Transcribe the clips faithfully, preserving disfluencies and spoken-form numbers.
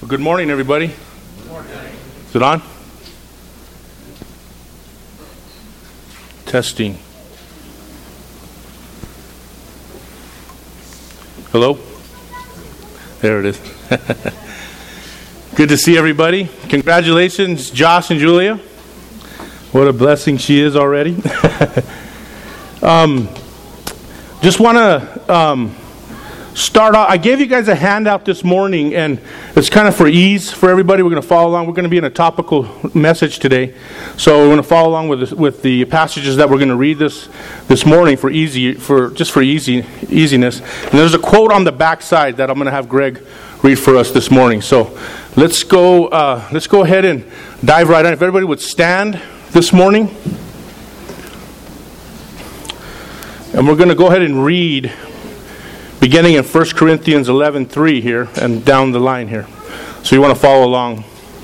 Well, good morning, everybody. Good morning. Is it on? Testing. Hello? There it is. Good to see everybody. Congratulations, Josh and Julia. What a blessing she is already. um, just want to um, start off. I gave you guys a handout this morning, and it's kind of for ease for everybody. We're going to follow along. We're going to be in a topical message today, so we're going to follow along with the, with the passages that we're going to read this this morning for easy for just for easy easiness. And there's a quote on the back side that I'm going to have Greg read for us this morning. So let's go. Uh, let's go ahead and dive right in. If everybody would stand this morning, and we're going to go ahead and read, beginning in First Corinthians eleven three here and down the line here. So you want to follow along.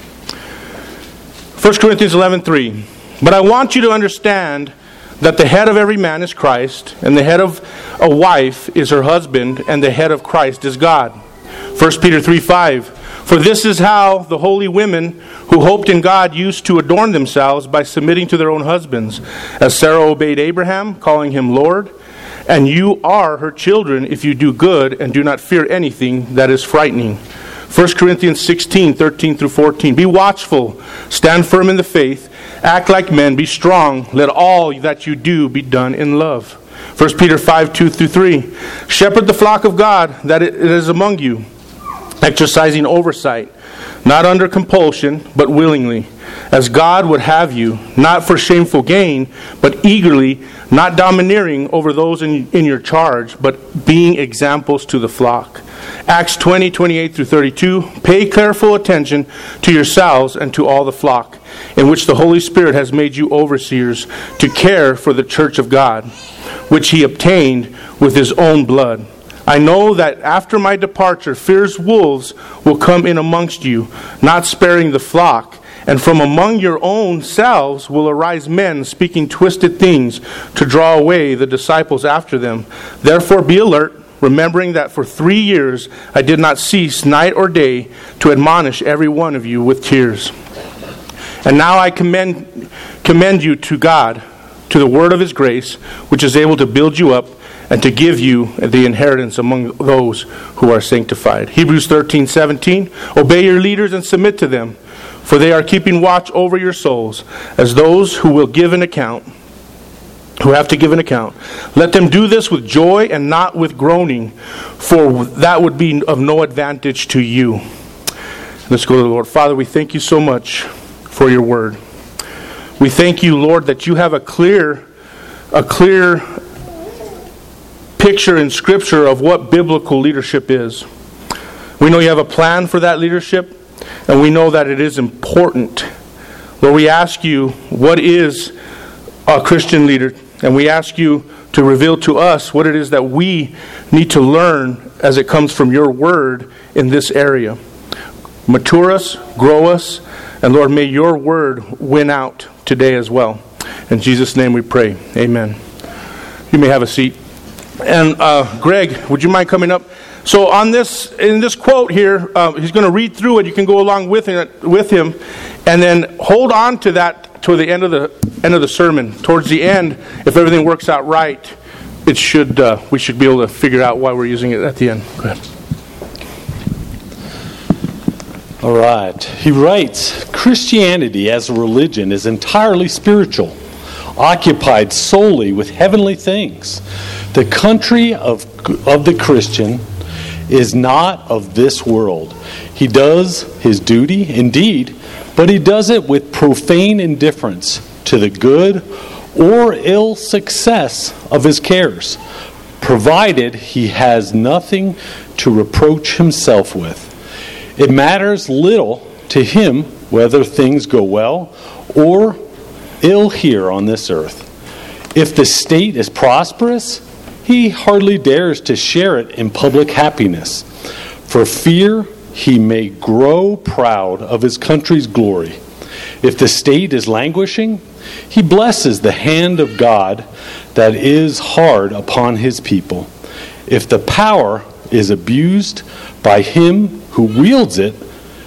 First Corinthians eleven three. But I want you to understand that the head of every man is Christ, and the head of a wife is her husband, and the head of Christ is God. First Peter three five. For this is how the holy women who hoped in God used to adorn themselves by submitting to their own husbands, as Sarah obeyed Abraham, calling him Lord. And you are her children if you do good and do not fear anything that is frightening. First Corinthians sixteen thirteen through fourteen. Be watchful, stand firm in the faith, act like men, be strong, let all that you do be done in love. First Peter five two through three. Shepherd the flock of God that it is among you, exercising oversight, not under compulsion, but willingly, as God would have you, not for shameful gain, but eagerly, not domineering over those in, in your charge, but being examples to the flock. Acts twenty twenty-eight through thirty-two. Pay careful attention to yourselves and to all the flock, in which the Holy Spirit has made you overseers to care for the church of God, which he obtained with his own blood. I know that after my departure, fierce wolves will come in amongst you, not sparing the flock. And from among your own selves will arise men speaking twisted things to draw away the disciples after them. Therefore be alert, remembering that for three years I did not cease night or day to admonish every one of you with tears. And now I commend, commend you to God, to the word of his grace, which is able to build you up and to give you the inheritance among those who are sanctified. Hebrews thirteen seventeen. Obey your leaders and submit to them, for they are keeping watch over your souls, as those who will give an account, who have to give an account. Let them do this with joy and not with groaning, for that would be of no advantage to you. Let's go to the Lord. Father, we thank you so much for your word. We thank you, Lord, that you have a clear, a clear picture in Scripture of what biblical leadership is. We know you have a plan for that leadership, and we know that it is important. Lord, we ask you, what is a Christian leader? And we ask you to reveal to us what it is that we need to learn as it comes from your word in this area. Mature us, grow us, and Lord, may your word win out today as well. In Jesus' name we pray. Amen. You may have a seat. And uh, Greg, would you mind coming up? So on this, in this quote here, uh, he's going to read through it. You can go along with it, with him, and then hold on to that to the end of the end of the sermon. Towards the end, if everything works out right, it should uh, we should be able to figure out why we're using it at the end. Go ahead. All right. He writes, Christianity as a religion is entirely spiritual, occupied solely with heavenly things. The country of, of the Christian is not of this world. He does his duty, indeed, but he does it with profane indifference to the good or ill success of his cares, provided he has nothing to reproach himself with. It matters little to him whether things go well or ill here on this earth. If the state is prosperous, he hardly dares to share it in public happiness, for fear he may grow proud of his country's glory. If the state is languishing, he blesses the hand of God that is hard upon his people. If the power is abused by him who wields it,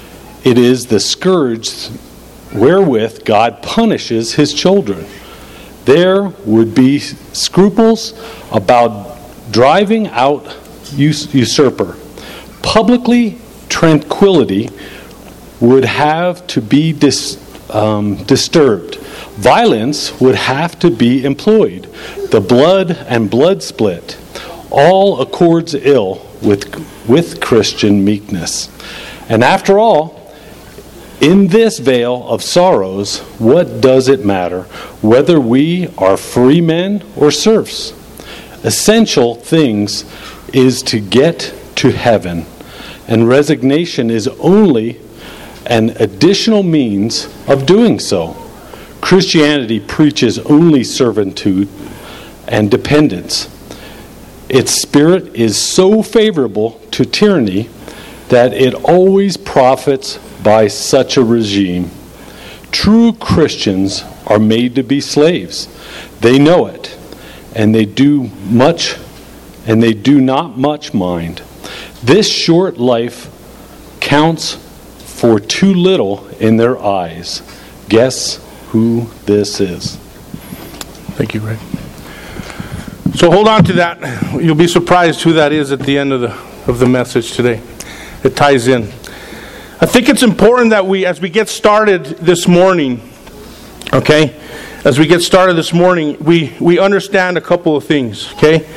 it is the scourge wherewith God punishes his children. There would be scruples about driving out us- usurper. Publicly, tranquility would have to be dis- um, disturbed. Violence would have to be employed. The blood and blood split. All accords ill with, with Christian meekness. And after all, in this vale of sorrows, what does it matter whether we are free men or serfs? Essential things is to get to heaven, and resignation is only an additional means of doing so. Christianity preaches only servitude and dependence. Its spirit is so favorable to tyranny that it always profits by such a regime. True Christians are made to be slaves. They know it, and they do much, and they do not much mind. This short life counts for too little in their eyes. Guess who this is? Thank you, Greg. So hold on to that. You'll be surprised who that is at the end of the of the message today. It ties in. I think it's important that we, as we get started this morning, okay, as we get started this morning, we, we understand a couple of things, okay?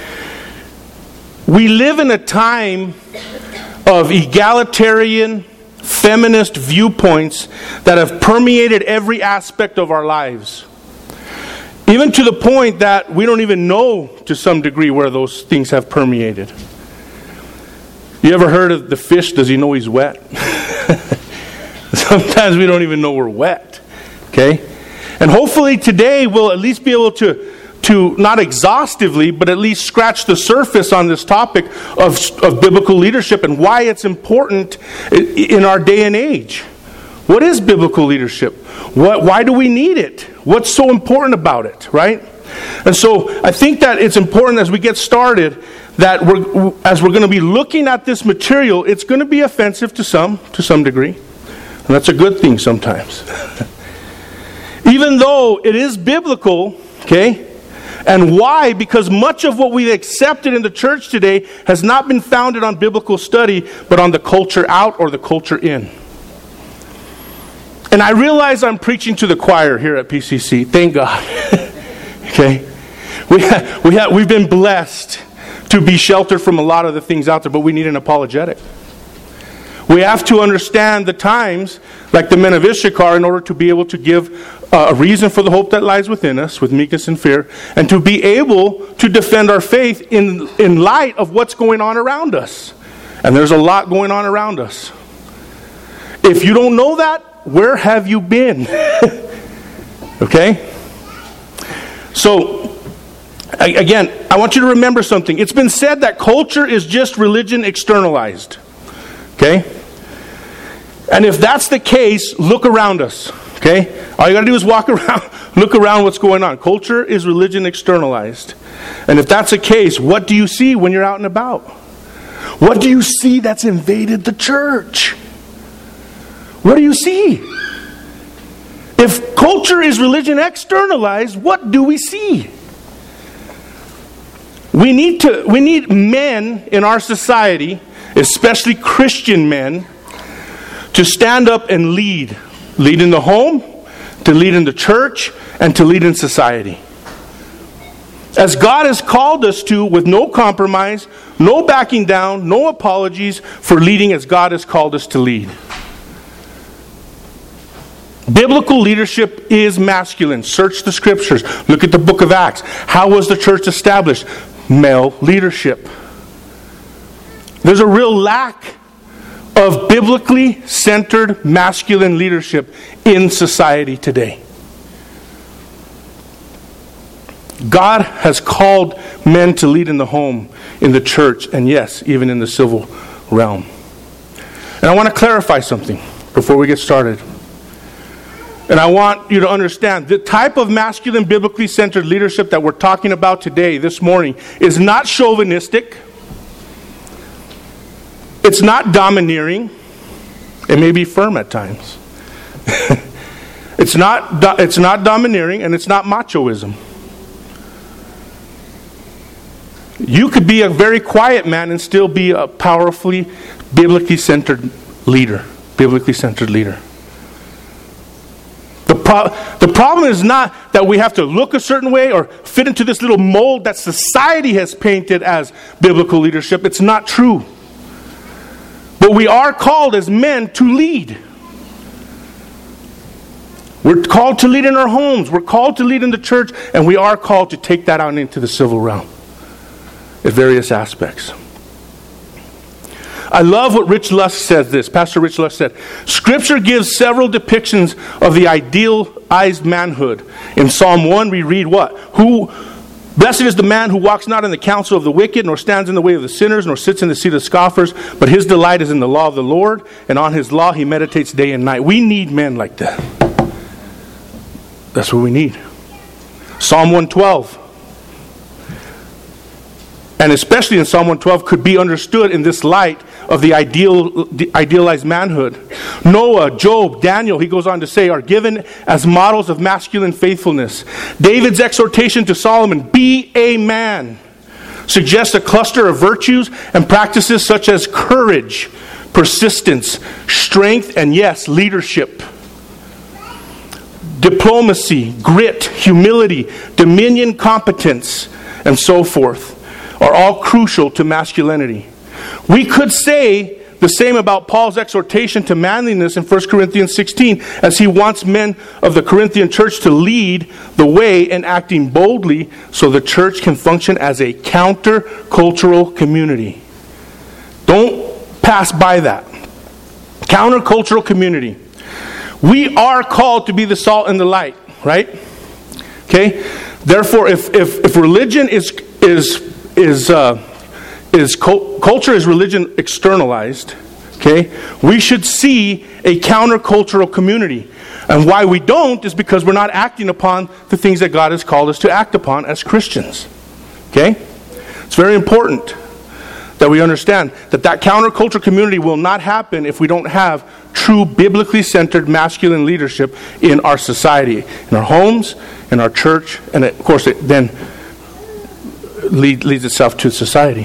We live in a time of egalitarian, feminist viewpoints that have permeated every aspect of our lives. Even to the point that we don't even know, to some degree, where those things have permeated. You ever heard of the fish, does he know he's wet? Sometimes we don't even know we're wet. Okay? And hopefully today we'll at least be able to, to not exhaustively, but at least scratch the surface on this topic of, of biblical leadership and why it's important in our day and age. What is biblical leadership? What, why do we need it? What's so important about it, right? And so I think that it's important as we get started that we're, as we're going to be looking at this material, it's going to be offensive to some, to some degree. And that's a good thing sometimes. Even though it is biblical, okay? And why? Because much of what we've accepted in the church today has not been founded on biblical study, but on the culture out or the culture in. And I realize I'm preaching to the choir here at P C C. Thank God. Okay? We have, we have, we've been blessed to be sheltered from a lot of the things out there, but we need an apologetic. We have to understand the times, like the men of Issachar, in order to be able to give a reason for the hope that lies within us, with meekness and fear, and to be able to defend our faith in, in light of what's going on around us. And there's a lot going on around us. If you don't know that, where have you been? Okay? So, again, I want you to remember something. It's been said that culture is just religion externalized. Okay? And if that's the case, look around us. Okay? All you got to do is walk around, look around what's going on. Culture is religion externalized. And if that's the case, what do you see when you're out and about? What do you see that's invaded the church? What do you see? If culture is religion externalized, what do we see? We need to we need men in our society, especially Christian men, to stand up and lead. Lead in the home, to lead in the church, and to lead in society. As God has called us to, with no compromise, no backing down, no apologies, for leading as God has called us to lead. Biblical leadership is masculine. Search the scriptures. Look at the book of Acts. How was the church established? Male leadership. There's a real lack of biblically centered masculine leadership in society today. God has called men to lead in the home, in the church, and yes, even in the civil realm. And I want to clarify something before we get started. And I want you to understand, the type of masculine, biblically centered leadership that we're talking about today, this morning, is not chauvinistic. It's not domineering. It may be firm at times. It's not, do- it's not domineering, and it's not machoism. You could be a very quiet man and still be a powerfully, biblically centered leader. Biblically centered leader. The, pro- the problem is not that we have to look a certain way or fit into this little mold that society has painted as biblical leadership. It's not true. But we are called as men to lead. We're called to lead in our homes. We're called to lead in the church. And we are called to take that out into the civil realm in various aspects. I love what Rich Lusk says this. Pastor Rich Lusk said, Scripture gives several depictions of the idealized manhood. In Psalm one we read what? Who, blessed is the man who walks not in the counsel of the wicked, nor stands in the way of the sinners, nor sits in the seat of the scoffers, but his delight is in the law of the Lord, and on his law he meditates day and night. We need men like that. That's what we need. Psalm one twelve. And especially in Psalm one twelve could be understood in this light of the ideal, the idealized manhood. Noah, Job, Daniel, he goes on to say, are given as models of masculine faithfulness. David's exhortation to Solomon, be a man, suggests a cluster of virtues and practices such as courage, persistence, strength, and yes, leadership. Diplomacy, grit, humility, dominion, competence, and so forth are all crucial to masculinity. We could say the same about Paul's exhortation to manliness in First Corinthians sixteen, as he wants men of the Corinthian church to lead the way in acting boldly so the church can function as a counter-cultural community. Don't pass by that. Counter-cultural community. We are called to be the salt and the light, right? Okay? Therefore, if if, if religion is is is uh, is culture is religion externalized, okay? We should see a countercultural community. And why we don't is because we're not acting upon the things that God has called us to act upon as Christians. Okay? It's very important that we understand that that counterculture community will not happen if we don't have true biblically centered masculine leadership in our society, in our homes, in our church, and of course it then lead, leads itself to society.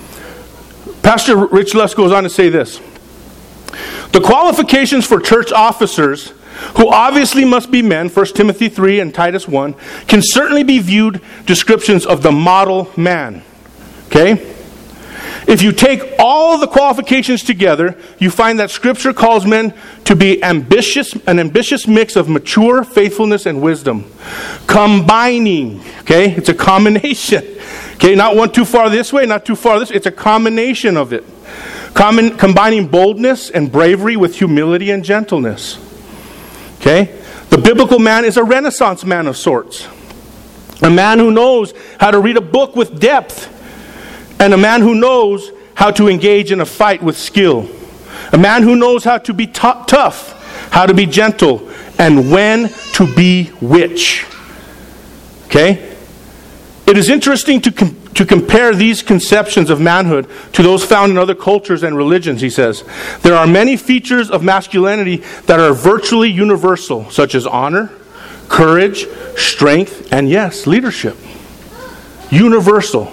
Pastor Rich Lusk goes on to say this. The qualifications for church officers, who obviously must be men, First Timothy three and Titus one, can certainly be viewed descriptions of the model man. Okay? If you take all the qualifications together, you find that Scripture calls men to be ambitious, an ambitious mix of mature faithfulness and wisdom. Combining, okay? It's a combination. Okay, not one too far this way, not too far this way. It's a combination of it. Common, combining boldness and bravery with humility and gentleness. Okay? The biblical man is a Renaissance man of sorts. A man who knows how to read a book with depth. And a man who knows how to engage in a fight with skill. A man who knows how to be t- tough, how to be gentle, and when to be which. Okay? It is interesting to com- to compare these conceptions of manhood to those found in other cultures and religions, he says. There are many features of masculinity that are virtually universal, such as honor, courage, strength, and yes, leadership. Universal.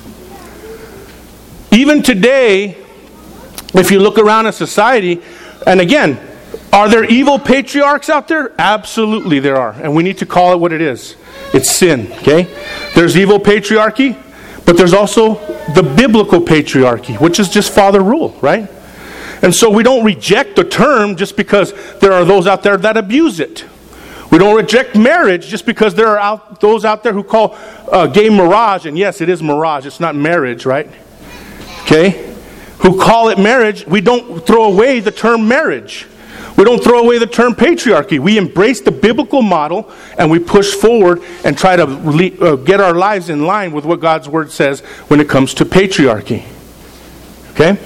Even today, if you look around at society, and again, are there evil patriarchs out there? Absolutely there are. And we need to call it what it is. It's sin, okay? There's evil patriarchy, but there's also the biblical patriarchy, which is just father rule, right? And so we don't reject the term just because there are those out there that abuse it. We don't reject marriage just because there are out, those out there who call uh, gay mirage, and yes, it is mirage, it's not marriage, right? Okay? Who call it marriage. We don't throw away the term marriage. We don't throw away the term patriarchy. We embrace the biblical model and we push forward and try to uh, get our lives in line with what God's Word says when it comes to patriarchy. Okay?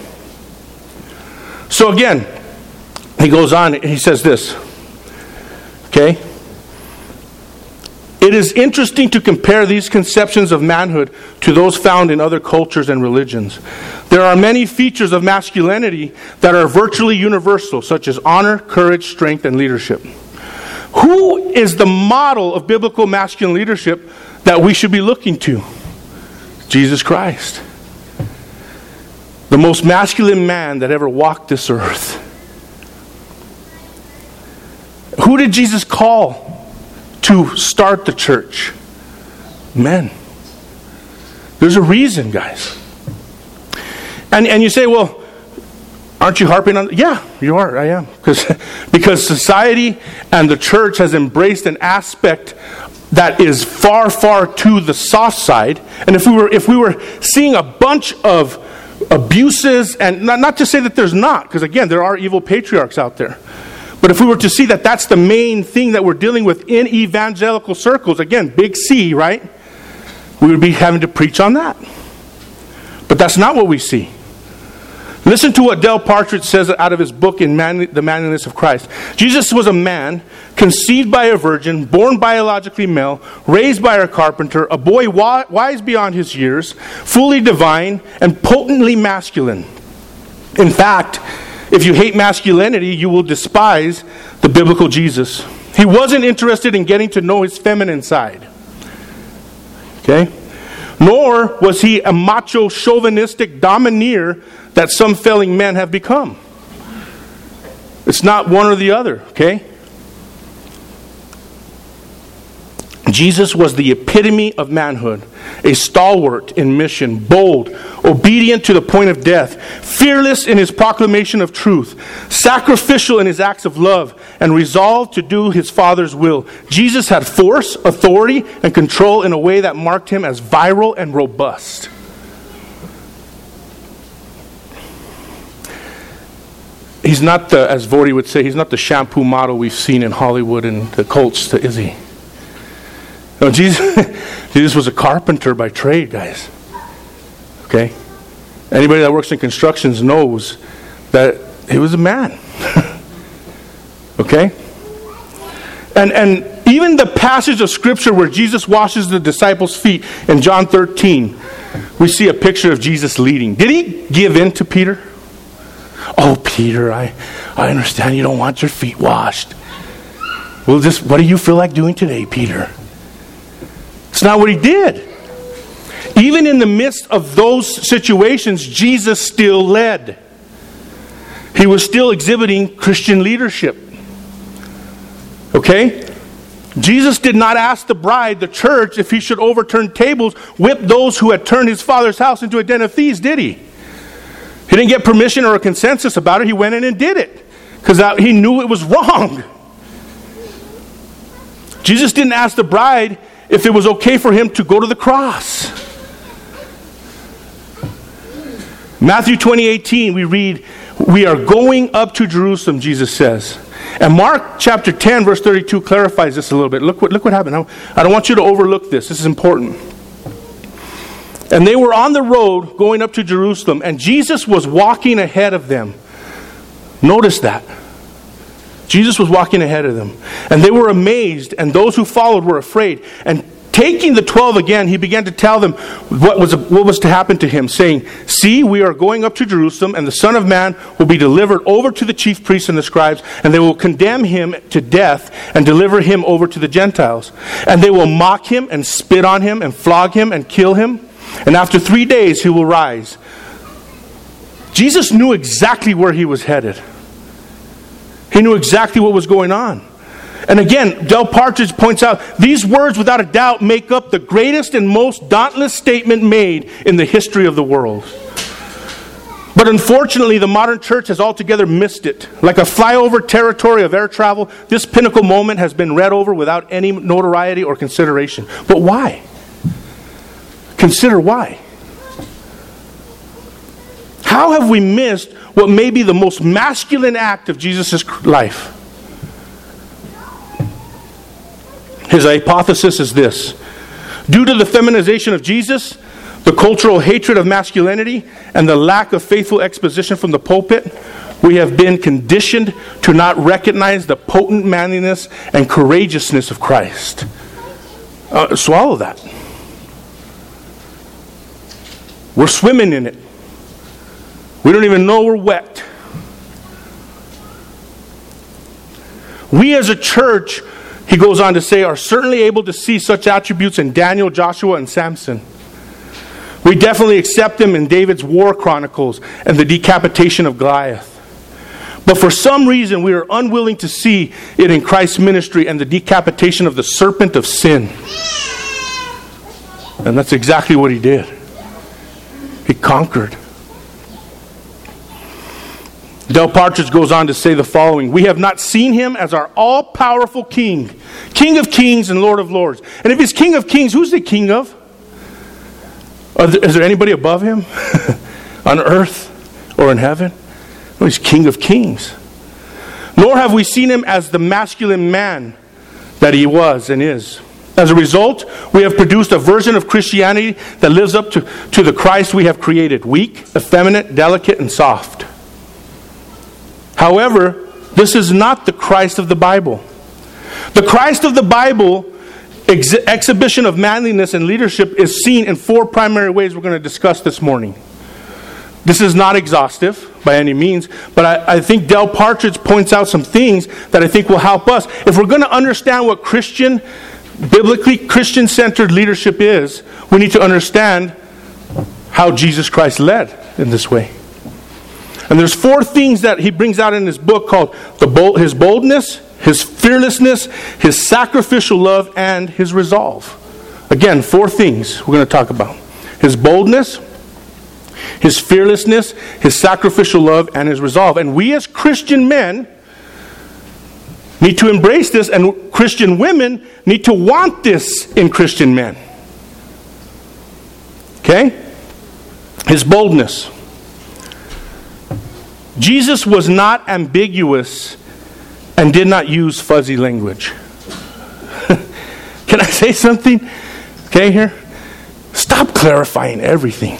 So again, he goes on, he says this. Okay? It It is interesting to compare these conceptions of manhood to those found in other cultures and religions. There are many features of masculinity that are virtually universal, such as honor, courage, strength, and leadership. Who is the model of biblical masculine leadership that we should be looking to? Jesus Christ. The most masculine man that ever walked this earth. Who did Jesus call to start the church? Men. There's a reason, guys. And and you say, well, aren't you harping on? Yeah, you are. I am. Because because society and the church has embraced an aspect that is far, far to the soft side. And if we were if we were seeing a bunch of abuses, and not, not to say that there's not, because again, there are evil patriarchs out there. But if we were to see that that's the main thing that we're dealing with in evangelical circles, again, big C, right? We would be having to preach on that. But that's not what we see. Listen to what Del Partridge says out of his book, in Man- The Manliness of Christ. Jesus was a man, conceived by a virgin, born biologically male, raised by a carpenter, a boy wa- wise beyond his years, fully divine, and potently masculine. In fact, if you hate masculinity, you will despise the biblical Jesus. He wasn't interested in getting to know his feminine side. Okay? Nor was he a macho, chauvinistic domineer that some failing men have become. It's not one or the other, okay? Jesus was the epitome of manhood, a stalwart in mission, bold, obedient to the point of death, fearless in his proclamation of truth, sacrificial in his acts of love, and resolved to do his Father's will. Jesus had force, authority, and control in a way that marked him as virile and robust. He's not the, as Vorty would say, he's not the shampoo model we've seen in Hollywood and the cults, is he? No, Jesus, Jesus was a carpenter by trade, guys. Okay? Anybody that works in constructions knows that he was a man. Okay? And and even the passage of Scripture where Jesus washes the disciples' feet in John thirteen, we see a picture of Jesus leading. Did he give in to Peter? Oh, Peter, I, I understand you don't want your feet washed. Well, just what do you feel like doing today, Peter? It's not what he did. Even in the midst of those situations, Jesus still led. He was still exhibiting Christian leadership. Okay? Jesus did not ask the bride, the church, if he should overturn tables, whip those who had turned his Father's house into a den of thieves, did he? He didn't get permission or a consensus about it. He went in and did it because he knew it was wrong. Jesus didn't ask the bride if it was okay for him to go to the cross. Matthew twenty eighteen, we read, we are going up to Jerusalem, Jesus says. And Mark chapter ten, verse thirty-two clarifies this a little bit. Look what, look what happened. I don't want you to overlook this. This is important. And they were on the road going up to Jerusalem, and Jesus was walking ahead of them. Notice that. Jesus was walking ahead of them. And they were amazed, and those who followed were afraid. And taking the twelve again, he began to tell them what was, what was to happen to him, saying, see, we are going up to Jerusalem, and the Son of Man will be delivered over to the chief priests and the scribes, and they will condemn him to death and deliver him over to the Gentiles. And they will mock him and spit on him and flog him and kill him. And after three days he will rise. Jesus knew exactly where he was headed. He knew exactly what was going on. And again, Del Partridge points out, these words without a doubt make up the greatest and most dauntless statement made in the history of the world. But unfortunately, the modern church has altogether missed it. Like a flyover territory of air travel, this pinnacle moment has been read over without any notoriety or consideration. But why? Consider why. How have we missed what may be the most masculine act of Jesus' life? His hypothesis is this. Due to the feminization of Jesus, the cultural hatred of masculinity, and the lack of faithful exposition from the pulpit, we have been conditioned to not recognize the potent manliness and courageousness of Christ. Uh, swallow that. We're swimming in it. We don't even know we're wet. We as a church, he goes on to say, are certainly able to see such attributes in Daniel, Joshua, and Samson. We definitely accept them in David's war chronicles and the decapitation of Goliath. But for some reason, we are unwilling to see it in Christ's ministry and the decapitation of the serpent of sin. And that's exactly what he did. He conquered. Del Partridge goes on to say the following: we have not seen him as our all-powerful king, King of kings and Lord of lords. And if he's King of kings, who's the king of? Is there anybody above him on earth or in heaven? No, he's King of kings. Nor have we seen him as the masculine man that he was and is. As a result, we have produced a version of Christianity that lives up to, to the Christ we have created: weak, effeminate, delicate, and soft. However, this is not the Christ of the Bible. The Christ of the Bible, ex- exhibition of manliness and leadership, is seen in four primary ways we're going to discuss this morning. This is not exhaustive by any means, but I, I think Del Partridge points out some things that I think will help us. If we're going to understand what Christian, biblically Christian-centered leadership is, we need to understand how Jesus Christ led in this way. And there's four things that he brings out in his book called the bold, his boldness, his fearlessness, his sacrificial love, and his resolve. Again, four things we're going to talk about: his boldness, his fearlessness, his sacrificial love, and his resolve. And we as Christian men need to embrace this, and Christian women need to want this in Christian men. Okay? His boldness. Jesus was not ambiguous and did not use fuzzy language. Can I say something? Okay, here. Stop clarifying everything.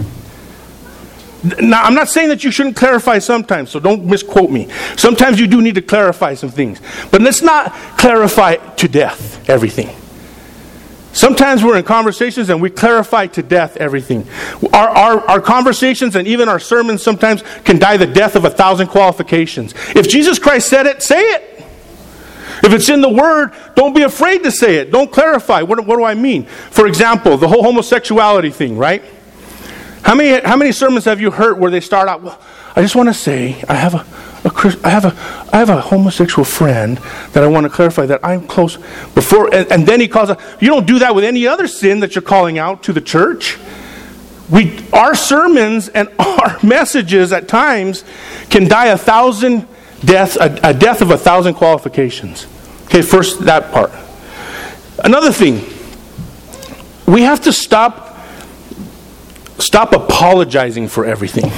Now, I'm not saying that you shouldn't clarify sometimes, so don't misquote me. Sometimes you do need to clarify some things. But let's not clarify to death everything. Sometimes we're in conversations and we clarify to death everything. Our, our, our conversations and even our sermons sometimes can die the death of a thousand qualifications. If Jesus Christ said it, say it. If it's in the Word, don't be afraid to say it. Don't clarify. What, what do I mean? For example, the whole homosexuality thing, right? How many how many sermons have you heard where they start out, well, I just want to say, I have a, a I have a I have a homosexual friend that I want to clarify that I'm close before, and, and then he calls out. You don't do that with any other sin that you're calling out to the church. We our sermons and our messages at times can die a thousand deaths, a, a death of a thousand qualifications. Okay, first that part. Another thing, we have to stop stop apologizing for everything.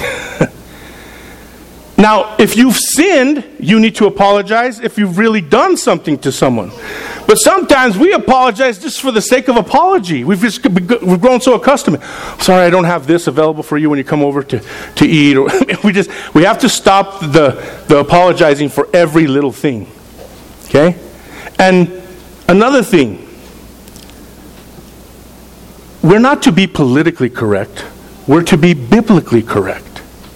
Now, if you've sinned, you need to apologize if you've really done something to someone. But sometimes we apologize just for the sake of apology. We've just we've grown so accustomed. Sorry, I don't have this available for you when you come over to, to eat. Or we just we have to stop the, the apologizing for every little thing. Okay? And another thing, we're not to be politically correct. We're to be biblically correct.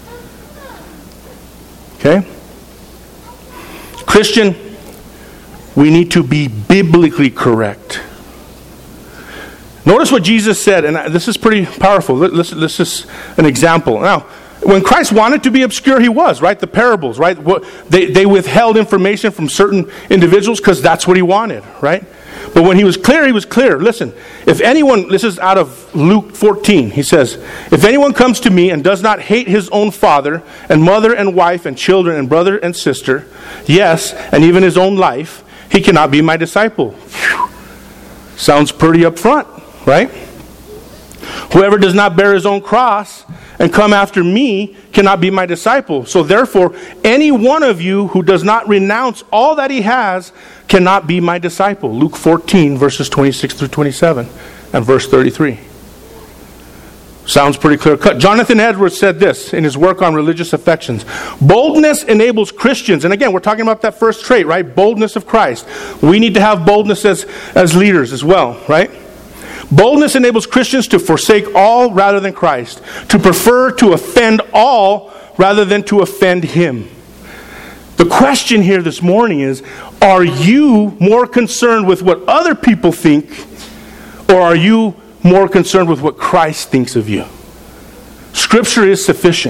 Okay? Christian, we need to be biblically correct. Notice what Jesus said, and this is pretty powerful. This, this is an example. Now, when Christ wanted to be obscure, he was, right? The parables, right? They, they withheld information from certain individuals because that's what he wanted, right? But when he was clear, he was clear. Listen, if anyone, this is out of Luke fourteen, he says, if anyone comes to me and does not hate his own father and mother and wife and children and brother and sister, yes, and even his own life, he cannot be my disciple. Whew. Sounds pretty upfront, right? Whoever does not bear his own cross and come after me cannot be my disciple. So therefore, any one of you who does not renounce all that he has cannot be my disciple. Luke fourteen, verses twenty-six through twenty-seven, and verse thirty-three. Sounds pretty clear cut. Jonathan Edwards said this in his work on religious affections. Boldness enables Christians, and again, we're talking about that first trait, right? Boldness of Christ. We need to have boldness as, as leaders as well, right? Boldness enables Christians to forsake all rather than Christ, to prefer to offend all rather than to offend Him. The question here this morning is, are you more concerned with what other people think, or are you more concerned with what Christ thinks of you? Scripture is sufficient.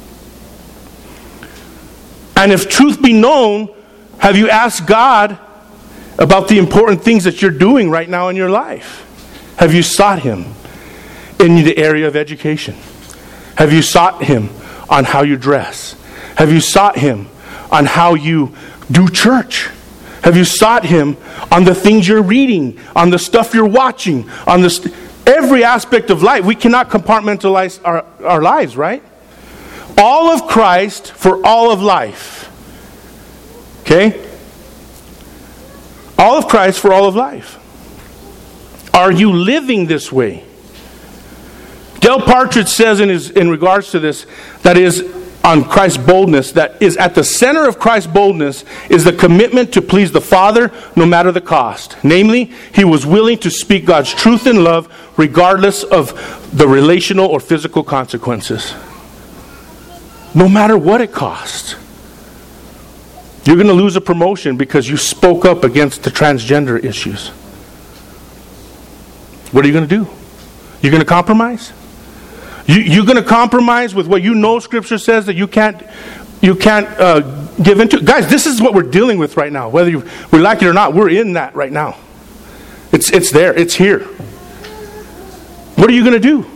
And if truth be known, have you asked God about the important things that you're doing right now in your life? Have you sought Him in the area of education? Have you sought Him on how you dress? Have you sought Him on how you do church? Have you sought Him on the things you're reading, on the stuff you're watching, on the st- every aspect of life? We cannot compartmentalize our, our lives, right? All of Christ for all of life. Okay? All of Christ for all of life. Are you living this way? Del Partridge says in his in regards to this, that is on Christ's boldness, that is at the center of Christ's boldness is the commitment to please the Father no matter the cost. Namely, He was willing to speak God's truth in love regardless of the relational or physical consequences. No matter what it costs. You're going to lose a promotion because you spoke up against the transgender issues. What are you going to do? You're going to compromise? You, you're going to compromise with what you know Scripture says that you can't you can't uh, give into? Guys, this is what we're dealing with right now. Whether you, we like it or not, we're in that right now. It's, it's there. It's here. What are you going to do?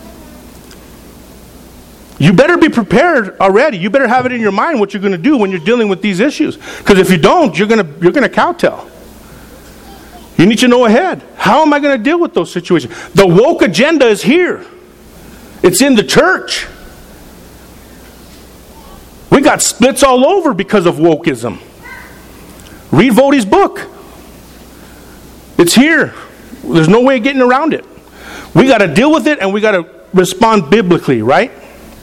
You better be prepared already. You better have it in your mind what you're going to do when you're dealing with these issues. Because if you don't, you're going to you're going to kowtow. You need to know ahead. How am I going to deal with those situations? The woke agenda is here. It's in the church. We got splits all over because of wokeism. Read Voddie's book. It's here. There's no way of getting around it. We got to deal with it and we got to respond biblically, right?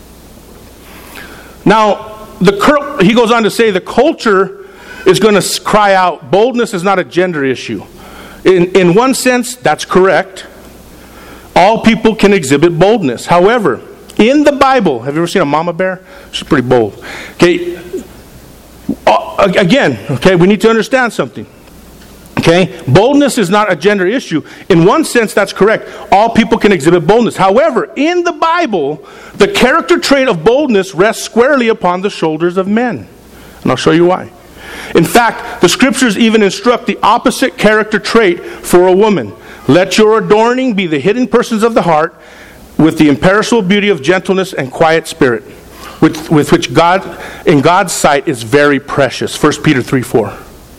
Now, the he goes on to say the culture is going to cry out, boldness is not a gender issue. In, in one sense, that's correct. All people can exhibit boldness. However, in the Bible, have you ever seen a mama bear? She's pretty bold. Okay. Uh, again, okay, we need to understand something. Okay? Boldness is not a gender issue. In one sense, that's correct. All people can exhibit boldness. However, in the Bible, the character trait of boldness rests squarely upon the shoulders of men. And I'll show you why. In fact, the Scriptures even instruct the opposite character trait for a woman. Let your adorning be the hidden persons of the heart, with the imperishable beauty of gentleness and quiet spirit, with, with which God, in God's sight, is very precious. First Peter three four.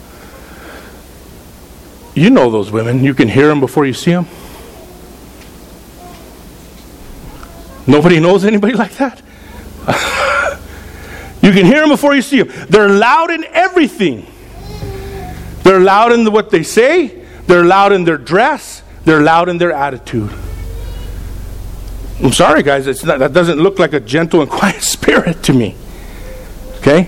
You know those women. You can hear them before you see them. Nobody knows anybody like that? You can hear them before you see them. They're loud in everything. They're loud in the, what they say. They're loud in their dress. They're loud in their attitude. I'm sorry, guys. It's not, that doesn't look like a gentle and quiet spirit to me. Okay?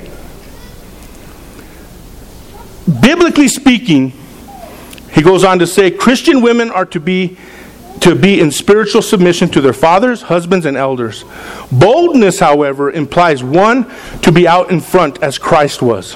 Biblically speaking, he goes on to say, Christian women are to be to be in spiritual submission to their fathers, husbands, and elders. Boldness, however, implies one to be out in front as Christ was.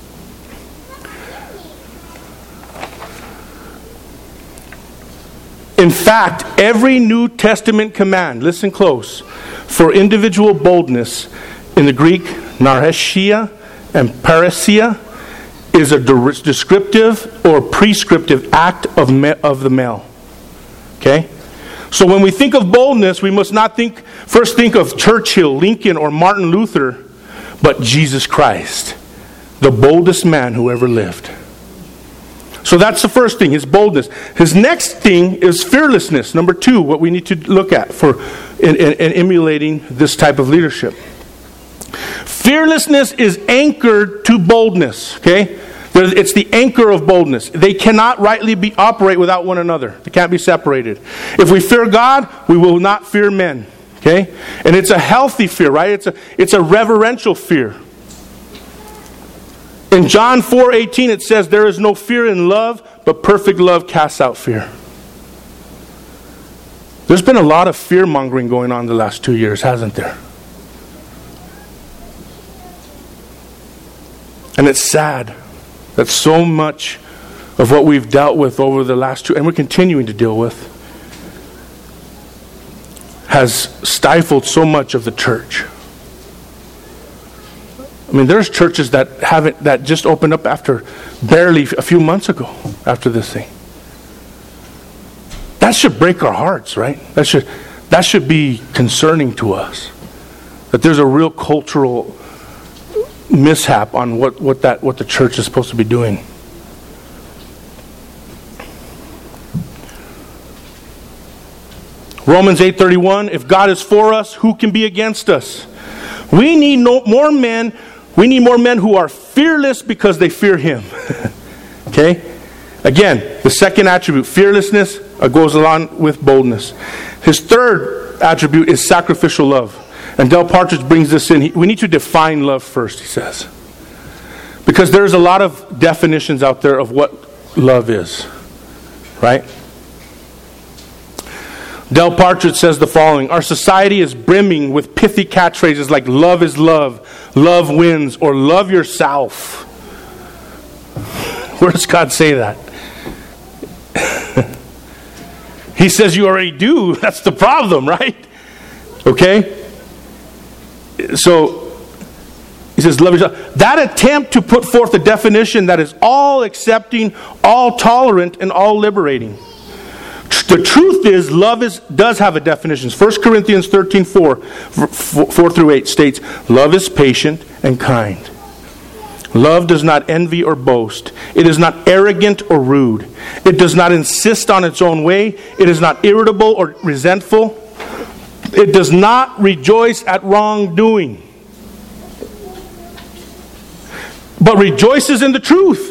In fact, every New Testament command, listen close, for individual boldness in the Greek, narhesia and parousia, is a descriptive or prescriptive act of me, of the male. Okay? So when we think of boldness, we must not think first think of Churchill, Lincoln, or Martin Luther, but Jesus Christ, the boldest man who ever lived. So that's the first thing, his boldness. His next thing is fearlessness. Number two, what we need to look at for in, in, in emulating this type of leadership. Fearlessness is anchored to boldness. Okay? They're, it's the anchor of boldness. They cannot rightly be operate without one another. They can't be separated. If we fear God, we will not fear men. Okay? And it's a healthy fear, right? It's a, it's a reverential fear. In John four eighteen, it says, there is no fear in love, but perfect love casts out fear. There's been a lot of fear-mongering going on the last two years, hasn't there? And it's sad that so much of what we've dealt with over the last two, and we're continuing to deal with, has stifled so much of the church. I mean, there's churches that haven't, that just opened up after barely a few months ago after this thing. That should break our hearts, right? That should, that should be concerning to us. That there's a real cultural mishap on what, what that what the church is supposed to be doing. Romans eight thirty-one, if God is for us, who can be against us? We need no, more men, we need more men who are fearless because they fear Him. Okay? Again, the second attribute, fearlessness, uh, goes along with boldness. His third attribute is sacrificial love. And Del Partridge brings this in. He, we need to define love first, he says. Because there's a lot of definitions out there of what love is. Right? Del Partridge says the following: our society is brimming with pithy catchphrases like love is love, love wins, or love yourself. Where does God say that? He says you already do. That's the problem, right? Okay? So, he says, love yourself. That attempt to put forth a definition that is all accepting, all tolerant, and all liberating. The truth is, love is does have a definition. First Corinthians thirteen four, four through eight states, love is patient and kind. Love does not envy or boast. It is not arrogant or rude. It does not insist on its own way. It is not irritable or resentful. It does not rejoice at wrongdoing, but rejoices in the truth.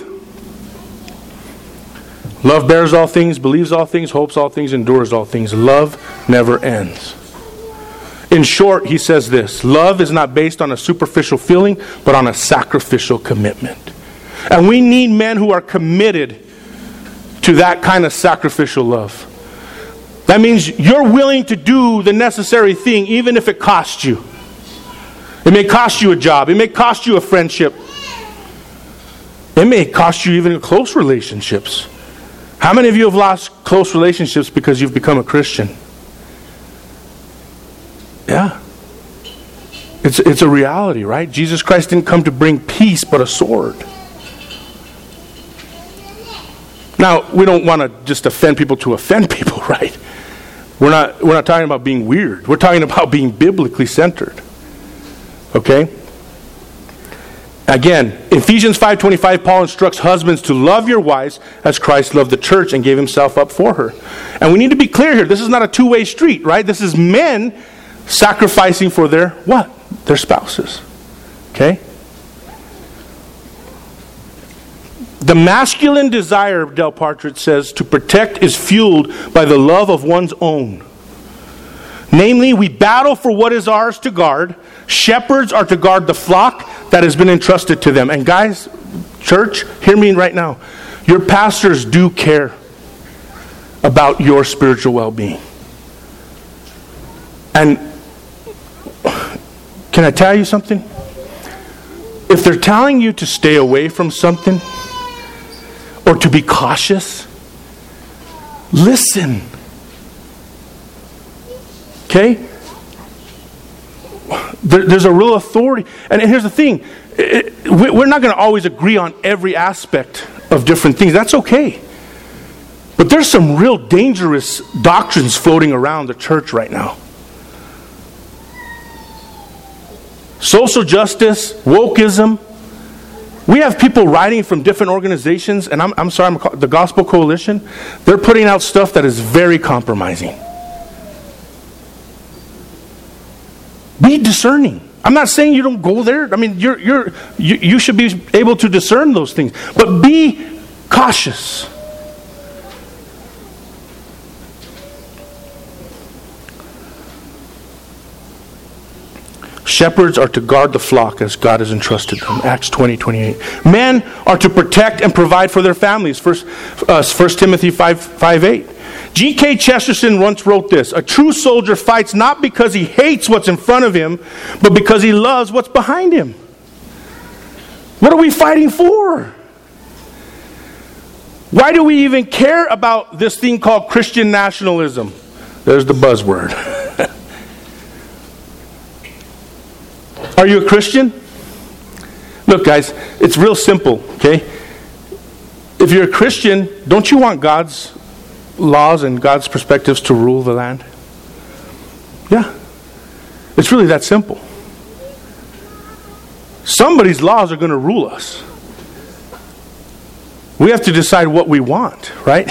Love bears all things, believes all things, hopes all things, endures all things. Love never ends. In short, he says this: love is not based on a superficial feeling, but on a sacrificial commitment. And we need men who are committed to that kind of sacrificial love. That means you're willing to do the necessary thing, even if it costs you. It may cost you a job. It may cost you a friendship. It may cost you even close relationships. How many of you have lost close relationships because you've become a Christian? Yeah. It's, it's a reality, right? Jesus Christ didn't come to bring peace, but a sword. Now, we don't want to just offend people to offend people, right? We're not, we're not talking about being weird. We're talking about being biblically centered. Okay? Again, Ephesians five twenty-five, Paul instructs husbands to love your wives as Christ loved the church and gave himself up for her. And we need to be clear here. This is not a two-way street, right? This is men sacrificing for their what? Their spouses. Okay? The masculine desire, Del Partridge says, to protect is fueled by the love of one's own. Namely, we battle for what is ours to guard. Shepherds are to guard the flock that has been entrusted to them. And guys, church, hear me right now. Your pastors do care about your spiritual well-being. And can I tell you something? If they're telling you to stay away from something or to be cautious, listen. Okay? There, there's a real authority. And here's the thing. It, we're not going to always agree on every aspect of different things. That's okay. But there's some real dangerous doctrines floating around the church right now. Social justice, wokeism. We have people writing from different organizations, and I'm, I'm sorry, I'm, the Gospel Coalition, they're putting out stuff that is very compromising. Be discerning. I'm not saying you don't go there. I mean, you're, you're, you, you should be able to discern those things. But be cautious. Shepherds are to guard the flock as God has entrusted them. Acts twenty, twenty-eight. Men are to protect and provide for their families. First, uh, First Timothy five, five, eight. G K Chesterton once wrote this: a true soldier fights not because he hates what's in front of him, but because he loves what's behind him. What are we fighting for? Why do we even care about this thing called Christian nationalism? There's the buzzword. Are you a Christian? Look, guys, it's real simple, okay? If you're a Christian, don't you want God's laws and God's perspectives to rule the land? Yeah. It's really that simple. Somebody's laws are going to rule us. We have to decide what we want, right?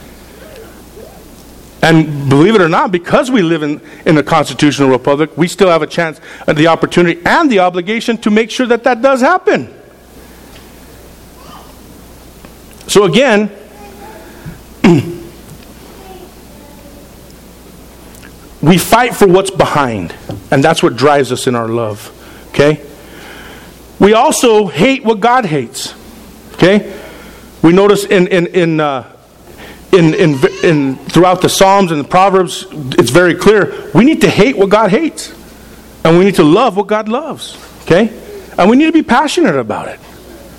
And believe it or not, because we live in, in a constitutional republic, we still have a chance, the opportunity, and the obligation to make sure that that does happen. So again, we fight for what's behind, and that's what drives us in our love. Okay? We also hate what God hates. Okay? We notice in in in uh, in, in in throughout the Psalms and the Proverbs, it's very clear. We need to hate what God hates, and we need to love what God loves. Okay? And we need to be passionate about it.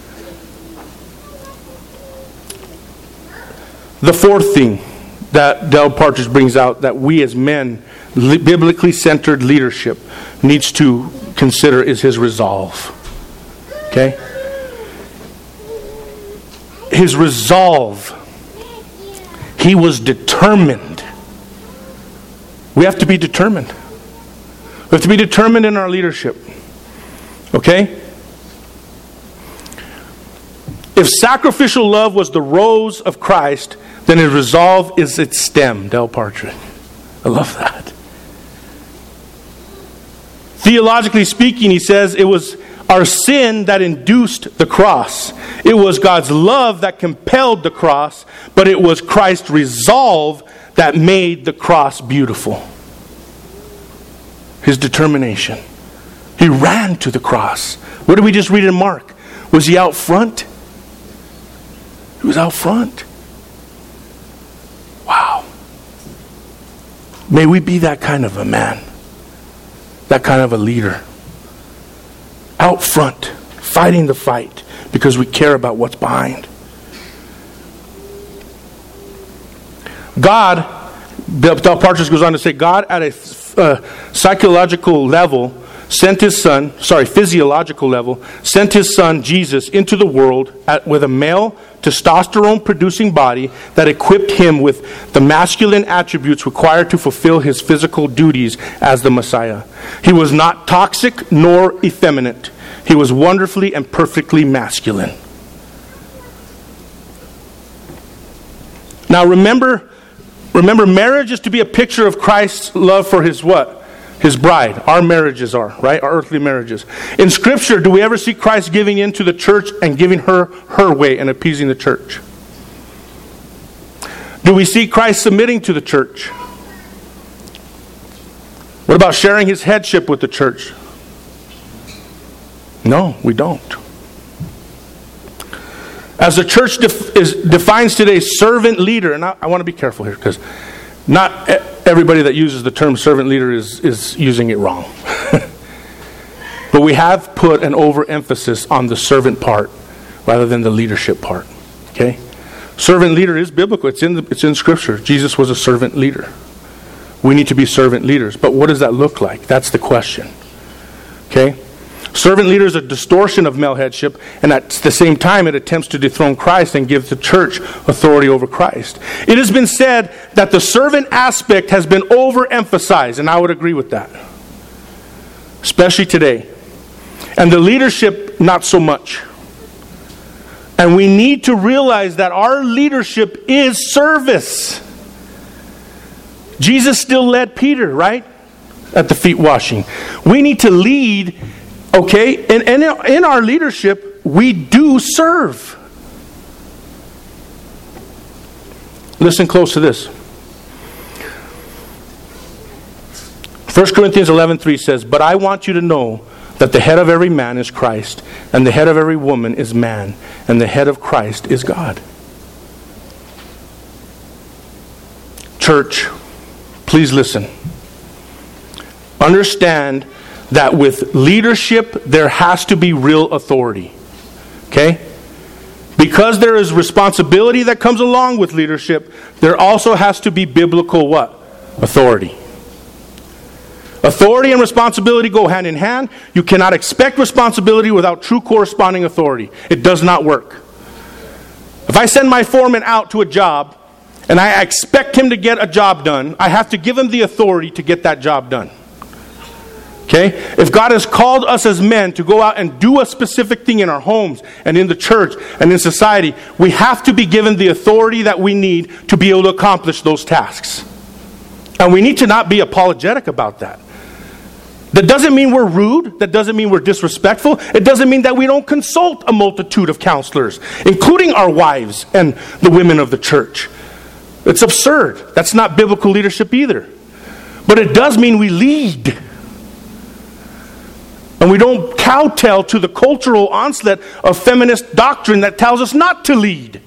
The fourth thing that Del Partridge brings out that we as men, biblically centered leadership, needs to consider is his resolve. Okay? His resolve. He was determined. We have to be determined. We have to be determined in our leadership. Okay? If sacrificial love was the rose of Christ, then his resolve is its stem. Del Partridge. I love that. Theologically speaking, he says, it was our sin that induced the cross. It was God's love that compelled the cross, but it was Christ's resolve that made the cross beautiful. His determination. He ran to the cross. What did we just read in Mark? Was he out front? He was out front. Wow. May we be that kind of a man. That kind of a leader. Out front, fighting the fight because we care about what's behind. God, Del Partridge goes on to say, God at a uh, psychological level sent his son, sorry, physiological level, sent his son Jesus into the world at, with a male testosterone producing body that equipped him with the masculine attributes required to fulfill his physical duties as the Messiah. He was not toxic nor effeminate. He was wonderfully and perfectly masculine. Now remember, remember marriage is to be a picture of Christ's love for his what? His bride. Our marriages are, right? Our earthly marriages. In Scripture, do we ever see Christ giving in to the church and giving her her way and appeasing the church? Do we see Christ submitting to the church? What about sharing his headship with the church? No, we don't. As the church def- is, defines today's servant leader, and I, I want to be careful here because not everybody that uses the term servant leader is, is using it wrong. But we have put an overemphasis on the servant part rather than the leadership part. Okay? Servant leader is biblical. It's in the, it's in Scripture. Jesus was a servant leader. We need to be servant leaders. But what does that look like? That's the question. Okay? Servant leader is a distortion of male headship, and at the same time it attempts to dethrone Christ and give the church authority over Christ. It has been said that the servant aspect has been overemphasized, and I would agree with that. Especially today. And the leadership, not so much. And we need to realize that our leadership is service. Jesus still led Peter, right? at the feet washing. We need to lead, okay? And, and in our leadership, we do serve. Listen close to this. First Corinthians eleven three says, "But I want you to know that the head of every man is Christ, and the head of every woman is man, and the head of Christ is God." Church, please listen. Understand that with leadership, there has to be real authority. Okay? Because there is responsibility that comes along with leadership, there also has to be biblical what? Authority. Authority and responsibility go hand in hand. You cannot expect responsibility without true corresponding authority. It does not work. If I send my foreman out to a job and I expect him to get a job done, I have to give him the authority to get that job done. Okay? If God has called us as men to go out and do a specific thing in our homes and in the church and in society, we have to be given the authority that we need to be able to accomplish those tasks. And we need to not be apologetic about that. That doesn't mean we're rude. That doesn't mean we're disrespectful. It doesn't mean that we don't consult a multitude of counselors, including our wives and the women of the church. It's absurd. That's not biblical leadership either. But it does mean we lead. And we don't kowtow to the cultural onslaught of feminist doctrine that tells us not to lead.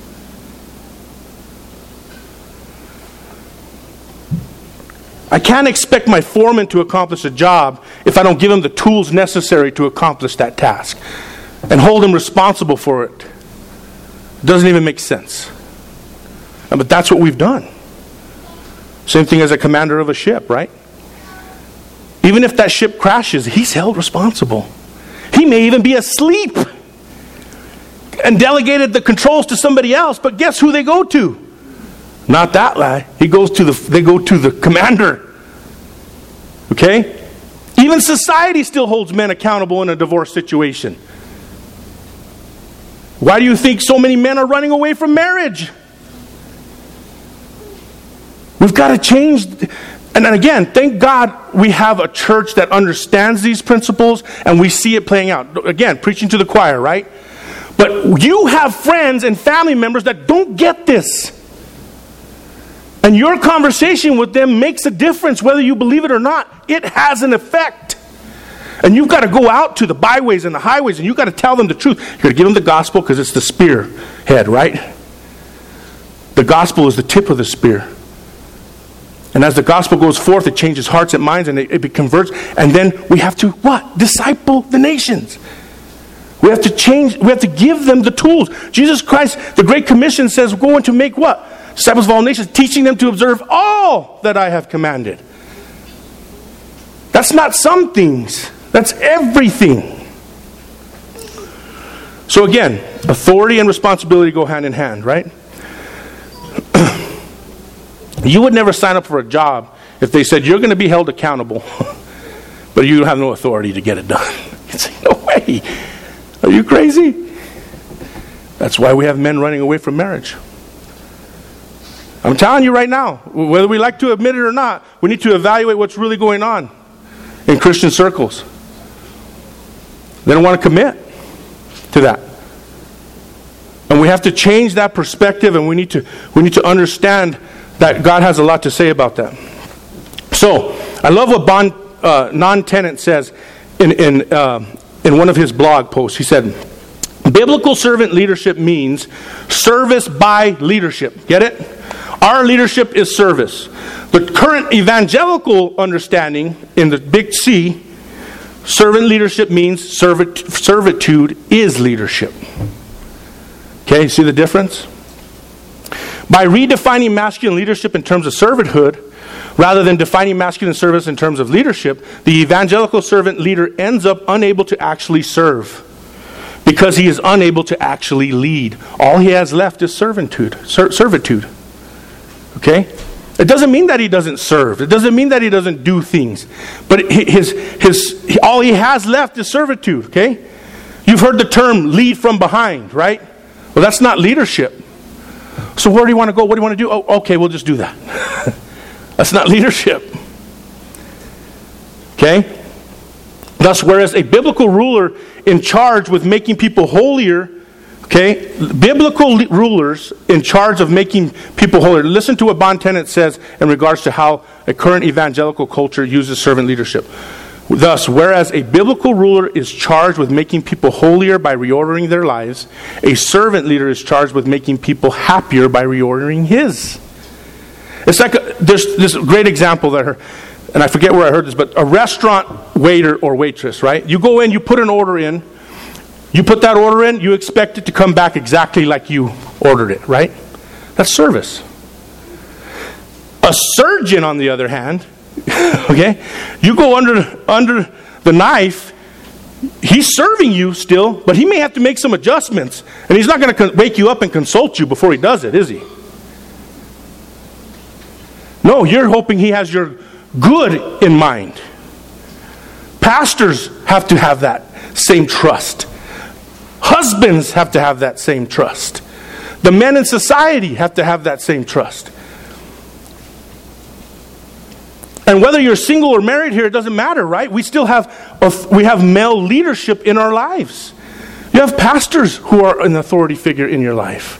I can't expect my foreman to accomplish a job if I don't give him the tools necessary to accomplish that task and hold him responsible for it. It doesn't even make sense. But that's what we've done. Same thing as a commander of a ship, right? Even if that ship crashes, he's held responsible. He may even be asleep and delegated the controls to somebody else, but guess who they go to? Not that guy. He goes to the they go to the commander. Okay? Even society still holds men accountable in a divorce situation. Why do you think so many men are running away from marriage? We've got to change. And again, thank God we have a church that understands these principles and we see it playing out. Again, preaching to the choir, right? But you have friends and family members that don't get this. And your conversation with them makes a difference whether you believe it or not. It has an effect. And you've got to go out to the byways and the highways and you've got to tell them the truth. You've got to give them the gospel because it's the spear head, right? The gospel is the tip of the spear. And as the gospel goes forth, it changes hearts and minds and it, it converts. And then we have to, what? Disciple the nations. We have to change, we have to give them the tools. Jesus Christ, the Great Commission says, we're going to make what? Disciples of all nations, teaching them to observe all that I have commanded. That's not some things. That's everything. So again, authority and responsibility go hand in hand, right? You would never sign up for a job if they said you're going to be held accountable, but you have no authority to get it done. You'd say, no way. Are you crazy? That's why we have men running away from marriage. I'm telling you right now, whether we like to admit it or not, we need to evaluate what's really going on in Christian circles. They don't want to commit to that. And we have to change that perspective, and we need to we need to understand that God has a lot to say about that. So, I love what Bon uh, Non-Tennant says in in uh, in one of his blog posts. He said, biblical servant leadership means service by leadership. Get it? Our leadership is service. The current evangelical understanding in the big C, servant leadership means servit- servitude is leadership. Okay, see the difference? By redefining masculine leadership in terms of servanthood, rather than defining masculine service in terms of leadership, the evangelical servant leader ends up unable to actually serve because he is unable to actually lead. All he has left is servitude. Ser- servitude. Okay? It doesn't mean that he doesn't serve. It doesn't mean that he doesn't do things. But his, his, all he has left is servitude. Okay? You've heard the term lead from behind, right? Well, that's not leadership. So where do you want to go? What do you want to do? Oh, okay, we'll just do that. That's not leadership. Okay? Thus, whereas a biblical ruler in charge with making people holier, okay, biblical rulers in charge of making people holier. Listen to what Bontenant says in regards to how a current evangelical culture uses servant leadership. Thus, whereas a biblical ruler is charged with making people holier by reordering their lives, a servant leader is charged with making people happier by reordering his. It's like a, there's this great example that her, and I forget where I heard this, but a restaurant waiter or waitress, right? You go in, you put an order in, you put that order in, you expect it to come back exactly like you ordered it, right? That's service. A surgeon, on the other hand, okay, you go under under the knife, he's serving you still, but he may have to make some adjustments, and he's not going to wake you up and consult you before he does it, is he? No, you're hoping he has your good in mind. Pastors have to have that same trust. Husbands have to have that same trust. The men in society have to have that same trust. And whether you're single or married here, it doesn't matter, right? We still have we have male leadership in our lives. You have pastors who are an authority figure in your life.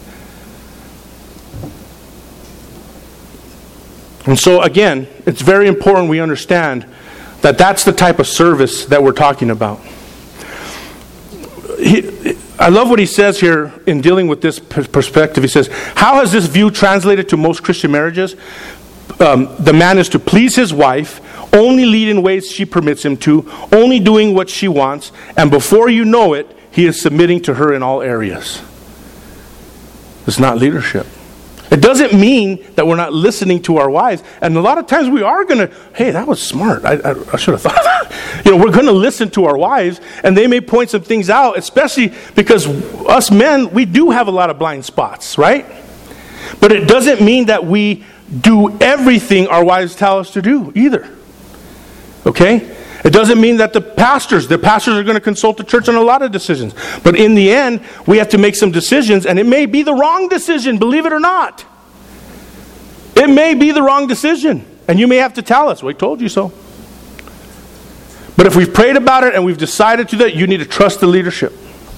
And so again, it's very important we understand that that's the type of service that we're talking about. He, I love what he says here in dealing with this perspective. He says, how has this view translated to most Christian marriages? Um, the man is to please his wife, only lead in ways she permits him to, only doing what she wants, and before you know it, he is submitting to her in all areas. It's not leadership. It doesn't mean that we're not listening to our wives. And a lot of times we are going to, hey, that was smart. I, I, I should have thought of that. You know, we're going to listen to our wives, and they may point some things out, especially because us men, we do have a lot of blind spots, right? But it doesn't mean that we do everything our wives tell us to do either. Okay? It doesn't mean that the pastors, the pastors are going to consult the church on a lot of decisions. But in the end, we have to make some decisions, and it may be the wrong decision, believe it or not. It may be the wrong decision. And you may have to tell us, we told you so. But if we've prayed about it and we've decided to do that, you need to trust the leadership.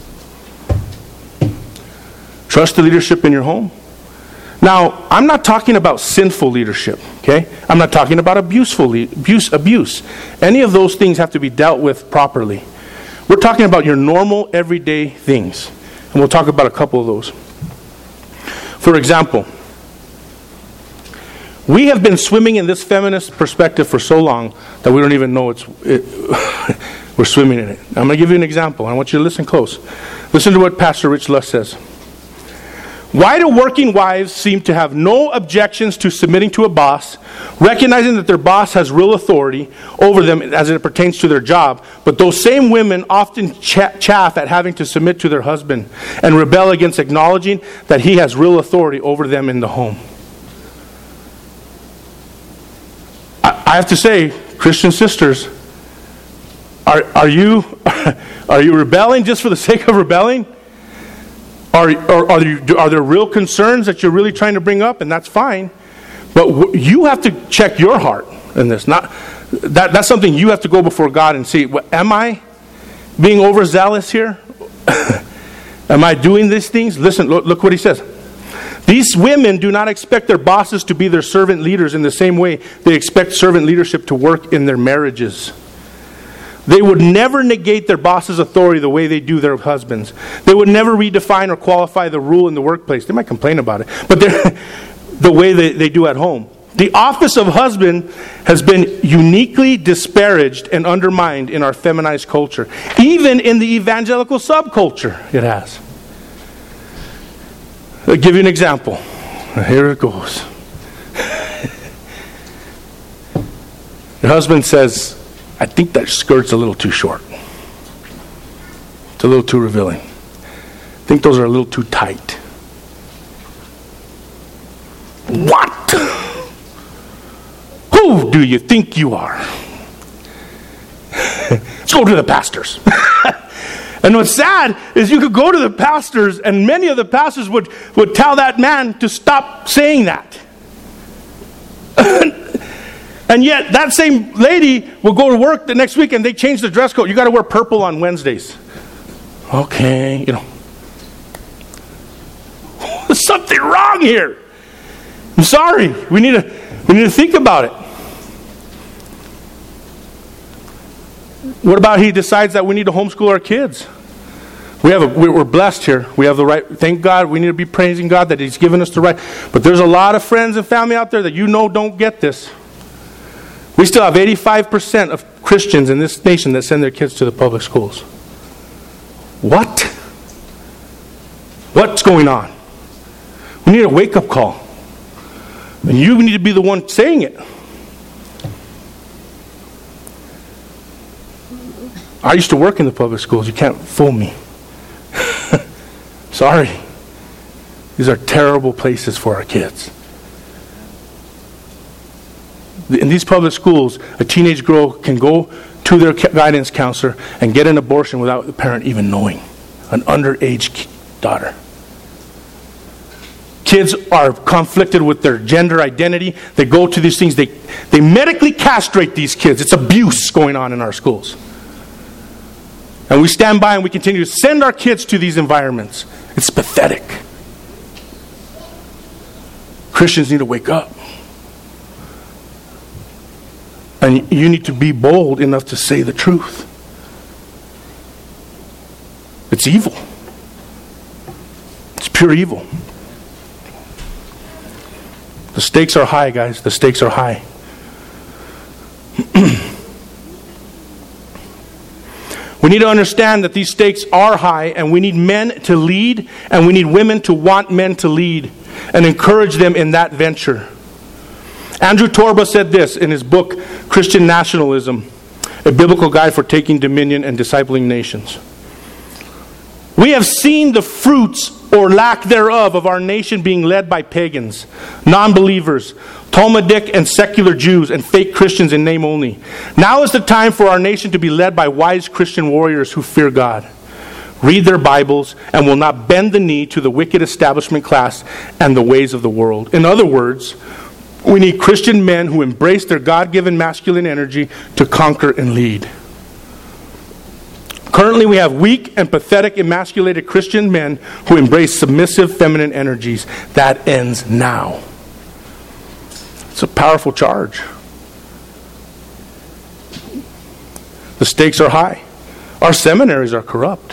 Trust the leadership in your home. Now, I'm not talking about sinful leadership, okay? I'm not talking about abuseful le- abuse, abuse. Any of those things have to be dealt with properly. We're talking about your normal, everyday things. And we'll talk about a couple of those. For example, we have been swimming in this feminist perspective for so long that we don't even know it's it, we're swimming in it. I'm going to give you an example. I want you to listen close. Listen to what Pastor Rich Luss says. Why do working wives seem to have no objections to submitting to a boss, recognizing that their boss has real authority over them as it pertains to their job, but those same women often ch- chaff at having to submit to their husband and rebel against acknowledging that he has real authority over them in the home? I, I have to say, Christian sisters, are, are you are you rebelling just for the sake of rebelling? Are, are, are, you, are there real concerns that you're really trying to bring up? And that's fine. But w- you have to check your heart in this. Not that, That's something you have to go before God and see, what, am I being overzealous here? Am I doing these things? Listen, look, look what he says. These women do not expect their bosses to be their servant leaders in the same way they expect servant leadership to work in their marriages. They would never negate their boss's authority the way they do their husbands. They would never redefine or qualify the rule in the workplace. They might complain about it, but they're the way they, they do at home. The office of husband has been uniquely disparaged and undermined in our feminized culture. Even in the evangelical subculture, it has. I'll give you an example. Here it goes. Your husband says, I think that skirt's a little too short. It's a little too revealing. I think those are a little too tight. What? Who do you think you are? Let's go to the pastors. And what's sad is you could go to the pastors, and many of the pastors would, would tell that man to stop saying that. And yet, that same lady will go to work the next week and they change the dress code. You got to wear purple on Wednesdays. Okay, you know. There's something wrong here. I'm sorry. We need to, we need to think about it. What about he decides that we need to homeschool our kids? We have a, we're blessed here. We have the right. Thank God. We need to be praising God that He's given us the right. But there's a lot of friends and family out there that you know don't get this. We still have eighty-five percent of Christians in this nation that send their kids to the public schools. What? What's going on? We need a wake-up call. And you need to be the one saying it. I used to work in the public schools. You can't fool me. Sorry. These are terrible places for our kids. In these public schools, a teenage girl can go to their guidance counselor and get an abortion without the parent even knowing. An underage daughter. Kids are conflicted with their gender identity. They go to these things. They, they medically castrate these kids. It's abuse going on in our schools. And we stand by and we continue to send our kids to these environments. It's pathetic. Christians need to wake up. And you need to be bold enough to say the truth. It's evil. It's pure evil. The stakes are high, guys. The stakes are high. We need to understand that these stakes are high, and we need men to lead, and we need women to want men to lead and encourage them in that venture. Andrew Torba said this in his book, Christian Nationalism, a biblical guide for taking dominion and discipling nations. We have seen the fruits or lack thereof of our nation being led by pagans, non-believers, Talmudic and secular Jews, and fake Christians in name only. Now is the time for our nation to be led by wise Christian warriors who fear God, read their Bibles, and will not bend the knee to the wicked establishment class and the ways of the world. In other words, we need Christian men who embrace their God-given masculine energy to conquer and lead. Currently, we have weak and pathetic, emasculated Christian men who embrace submissive feminine energies. That ends now. It's a powerful charge. The stakes are high. Our seminaries are corrupt.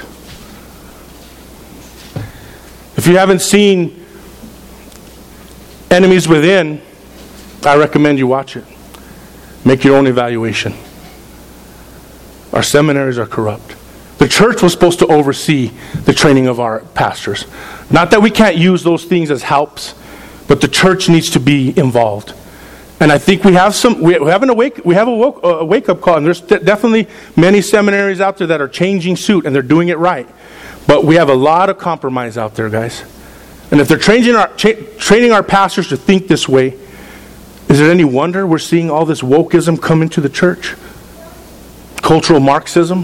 If you haven't seen Enemies Within, I recommend you watch it. Make your own evaluation. Our seminaries are corrupt. The church was supposed to oversee the training of our pastors. Not that we can't use those things as helps, but the church needs to be involved. And I think we have some. We have an awake. We have a, woke, a wake up call, and there's definitely many seminaries out there that are changing suit and they're doing it right. But we have a lot of compromise out there, guys. And if they're training our cha- training our pastors to think this way, is it any wonder we're seeing all this wokeism come into the church? Cultural Marxism.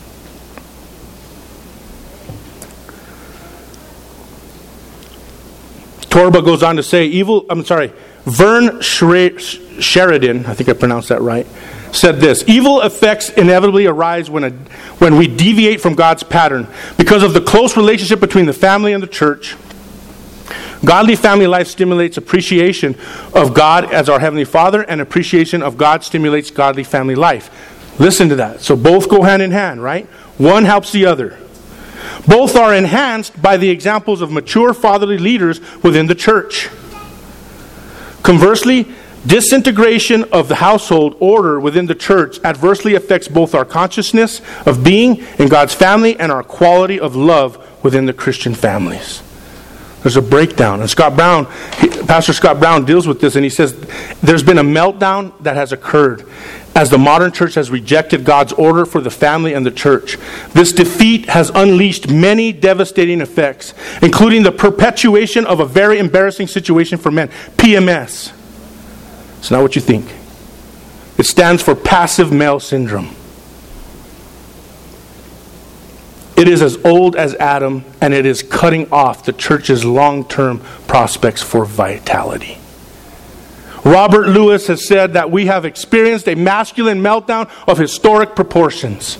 Torba goes on to say, evil, I'm sorry, Vern Sheridan, I think I pronounced that right, said this: evil effects inevitably arise when, a, when we deviate from God's pattern. Because of the close relationship between the family and the church, godly family life stimulates appreciation of God as our Heavenly Father, and appreciation of God stimulates godly family life. Listen to that. So both go hand in hand, right? One helps the other. Both are enhanced by the examples of mature fatherly leaders within the church. Conversely, disintegration of the household order within the church adversely affects both our consciousness of being in God's family and our quality of love within the Christian families. There's a breakdown. And Scott Brown, he, Pastor Scott Brown deals with this, and he says there's been a meltdown that has occurred as the modern church has rejected God's order for the family and the church. This defeat has unleashed many devastating effects, including the perpetuation of a very embarrassing situation for men, P M S. It's not what you think. It stands for passive male syndrome. It is as old as Adam, and it is cutting off the church's long-term prospects for vitality. Robert Lewis has said that we have experienced a masculine meltdown of historic proportions.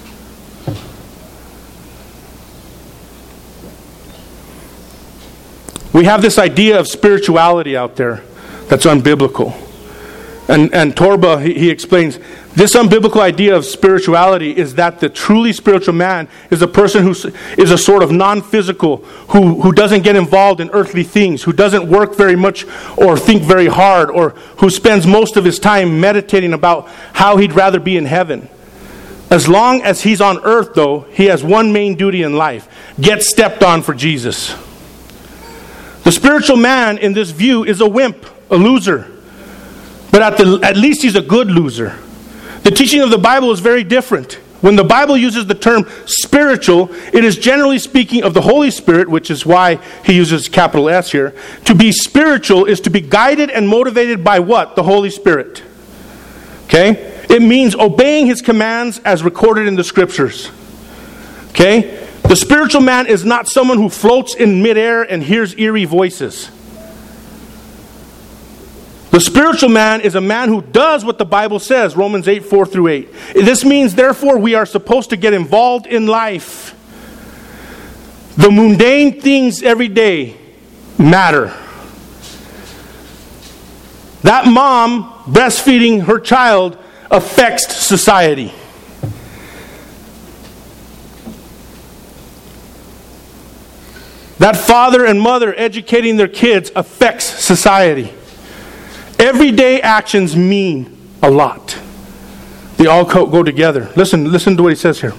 We have this idea of spirituality out there that's unbiblical. And, and Torba, he, he explains, this unbiblical idea of spirituality is that the truly spiritual man is a person who is a sort of non-physical, who, who doesn't get involved in earthly things, who doesn't work very much or think very hard, or who spends most of his time meditating about how he'd rather be in heaven. As long as he's on earth, though, he has one main duty in life: get stepped on for Jesus. The spiritual man in this view is a wimp, a loser. But at, the, at least he's a good loser. The teaching of the Bible is very different. When the Bible uses the term spiritual, it is generally speaking of the Holy Spirit, which is why he uses capital S here. To be spiritual is to be guided and motivated by what? The Holy Spirit. Okay? It means obeying his commands as recorded in the Scriptures. Okay? The spiritual man is not someone who floats in midair and hears eerie voices. The spiritual man is a man who does what the Bible says, Romans eight, four through eight. This means, therefore, we are supposed to get involved in life. The mundane things every day matter. That mom breastfeeding her child affects society. That father and mother educating their kids affects society. Everyday actions mean a lot. They all co- go together. Listen, listen to what he says here.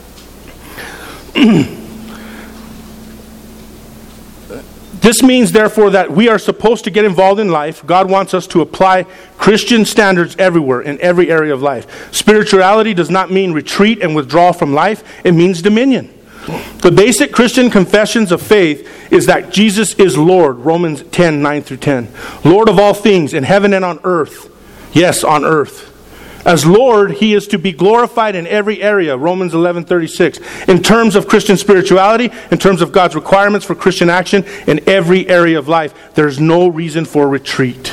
This means, therefore, that we are supposed to get involved in life. God wants us to apply Christian standards everywhere, in every area of life. Spirituality does not mean retreat and withdrawal from life. It means dominion. The basic Christian confessions of faith is that Jesus is Lord, Romans ten, nine through ten. Lord of all things in heaven and on earth. Yes, on earth. As Lord, he is to be glorified in every area, Romans eleven, thirty-six. In terms of Christian spirituality, in terms of God's requirements for Christian action, in every area of life, there's no reason for retreat.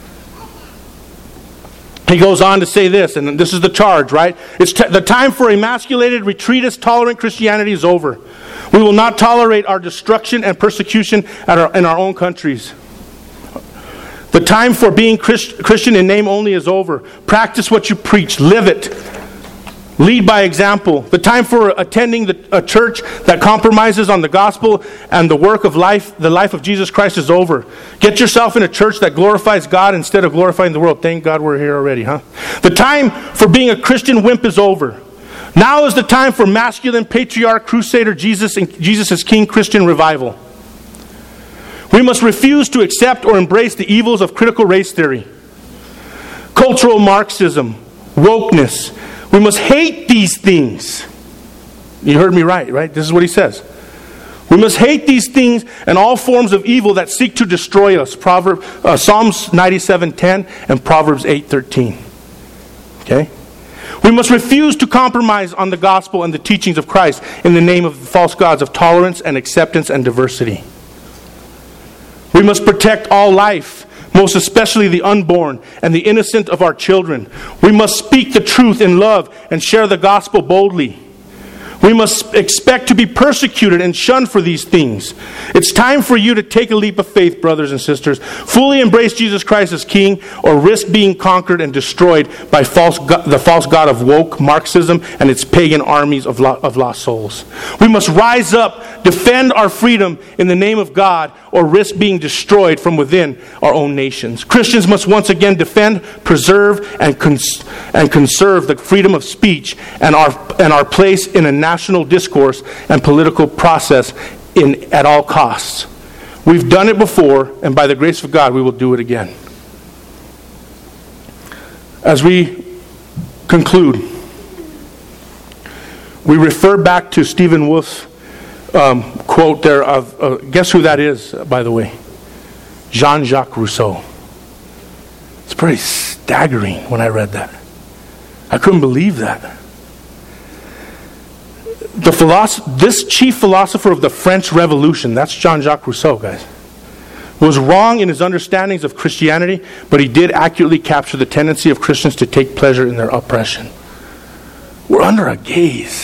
He goes on to say this, and this is the charge, right? It's t- the time for emasculated, retreatist, tolerant Christianity is over. We will not tolerate our destruction and persecution at our, in our own countries. The time for being Christ, Christian in name only is over. Practice what you preach. Live it. Lead by example. The time for attending the, a church that compromises on the gospel and the work of life, the life of Jesus Christ, is over. Get yourself in a church that glorifies God instead of glorifying the world. Thank God we're here already, huh? The time for being a Christian wimp is over. Now is the time for masculine, patriarch, crusader, Jesus and Jesus is King Christian revival. We must refuse to accept or embrace the evils of critical race theory, cultural Marxism, wokeness. We must hate these things. You heard me right, right? This is what he says. We must hate these things and all forms of evil that seek to destroy us. Proverb, uh, Psalms ninety-seven ten and Proverbs eight thirteen. Okay? We must refuse to compromise on the gospel and the teachings of Christ in the name of the false gods of tolerance and acceptance and diversity. We must protect all life, most especially the unborn and the innocent of our children. We must speak the truth in love and share the gospel boldly. We must expect to be persecuted and shunned for these things. It's time for you to take a leap of faith, brothers and sisters. Fully embrace Jesus Christ as King, or risk being conquered and destroyed by false go- the false god of woke Marxism and its pagan armies of, lo- of lost souls. We must rise up, defend our freedom in the name of God, or risk being destroyed from within our own nations. Christians must once again defend, preserve, and, cons- and conserve the freedom of speech and our, and our place in a national discourse and political process in at all costs. We've done it before, and by the grace of God, we will do it again. As we conclude, we refer back to Stephen Wolf's um, quote there of, uh, guess who that is, by the way? Jean-Jacques Rousseau. It's pretty staggering when I read that. I couldn't believe that. The philosoph- this chief philosopher of the French Revolution, that's Jean-Jacques Rousseau, guys, was wrong in his understandings of Christianity, but he did accurately capture the tendency of Christians to take pleasure in their oppression. We're under a gaze.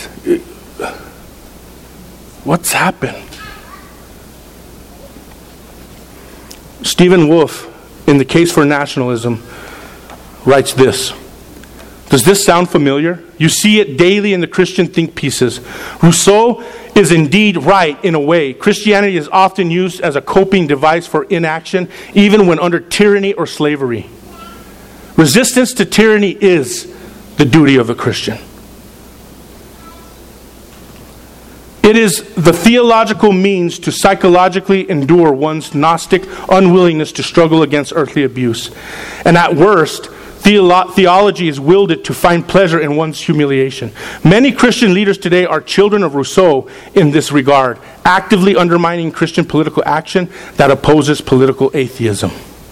What's happened? Stephen Wolfe, in The Case for Nationalism, writes this. Does this sound familiar? You see it daily in the Christian think pieces. Rousseau is indeed right in a way. Christianity is often used as a coping device for inaction, even when under tyranny or slavery. Resistance to tyranny is the duty of a Christian. It is the theological means to psychologically endure one's Gnostic unwillingness to struggle against earthly abuse. And at worst, Theolo- theology is wielded to find pleasure in one's humiliation. Many Christian leaders today are children of Rousseau in this regard, actively undermining Christian political action that opposes political atheism.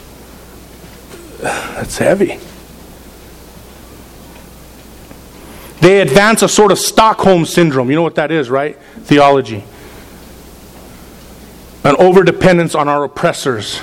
That's heavy. They advance a sort of Stockholm syndrome. You know what that is, right? Theology. An overdependence on our oppressors.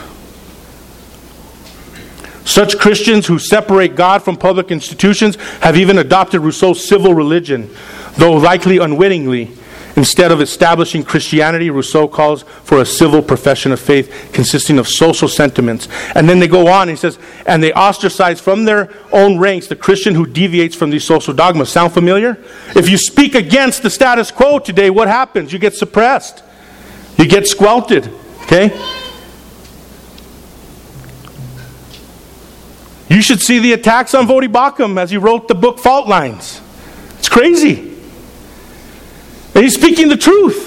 Such Christians who separate God from public institutions have even adopted Rousseau's civil religion, though likely unwittingly. Instead of establishing Christianity, Rousseau calls for a civil profession of faith consisting of social sentiments. And then they go on, he says, and they ostracize from their own ranks the Christian who deviates from these social dogmas. Sound familiar? If you speak against the status quo today, what happens? You get suppressed. You get squelched. Okay? You should see the attacks on Voddie Baucham as he wrote the book Fault Lines. It's crazy. And he's speaking the truth.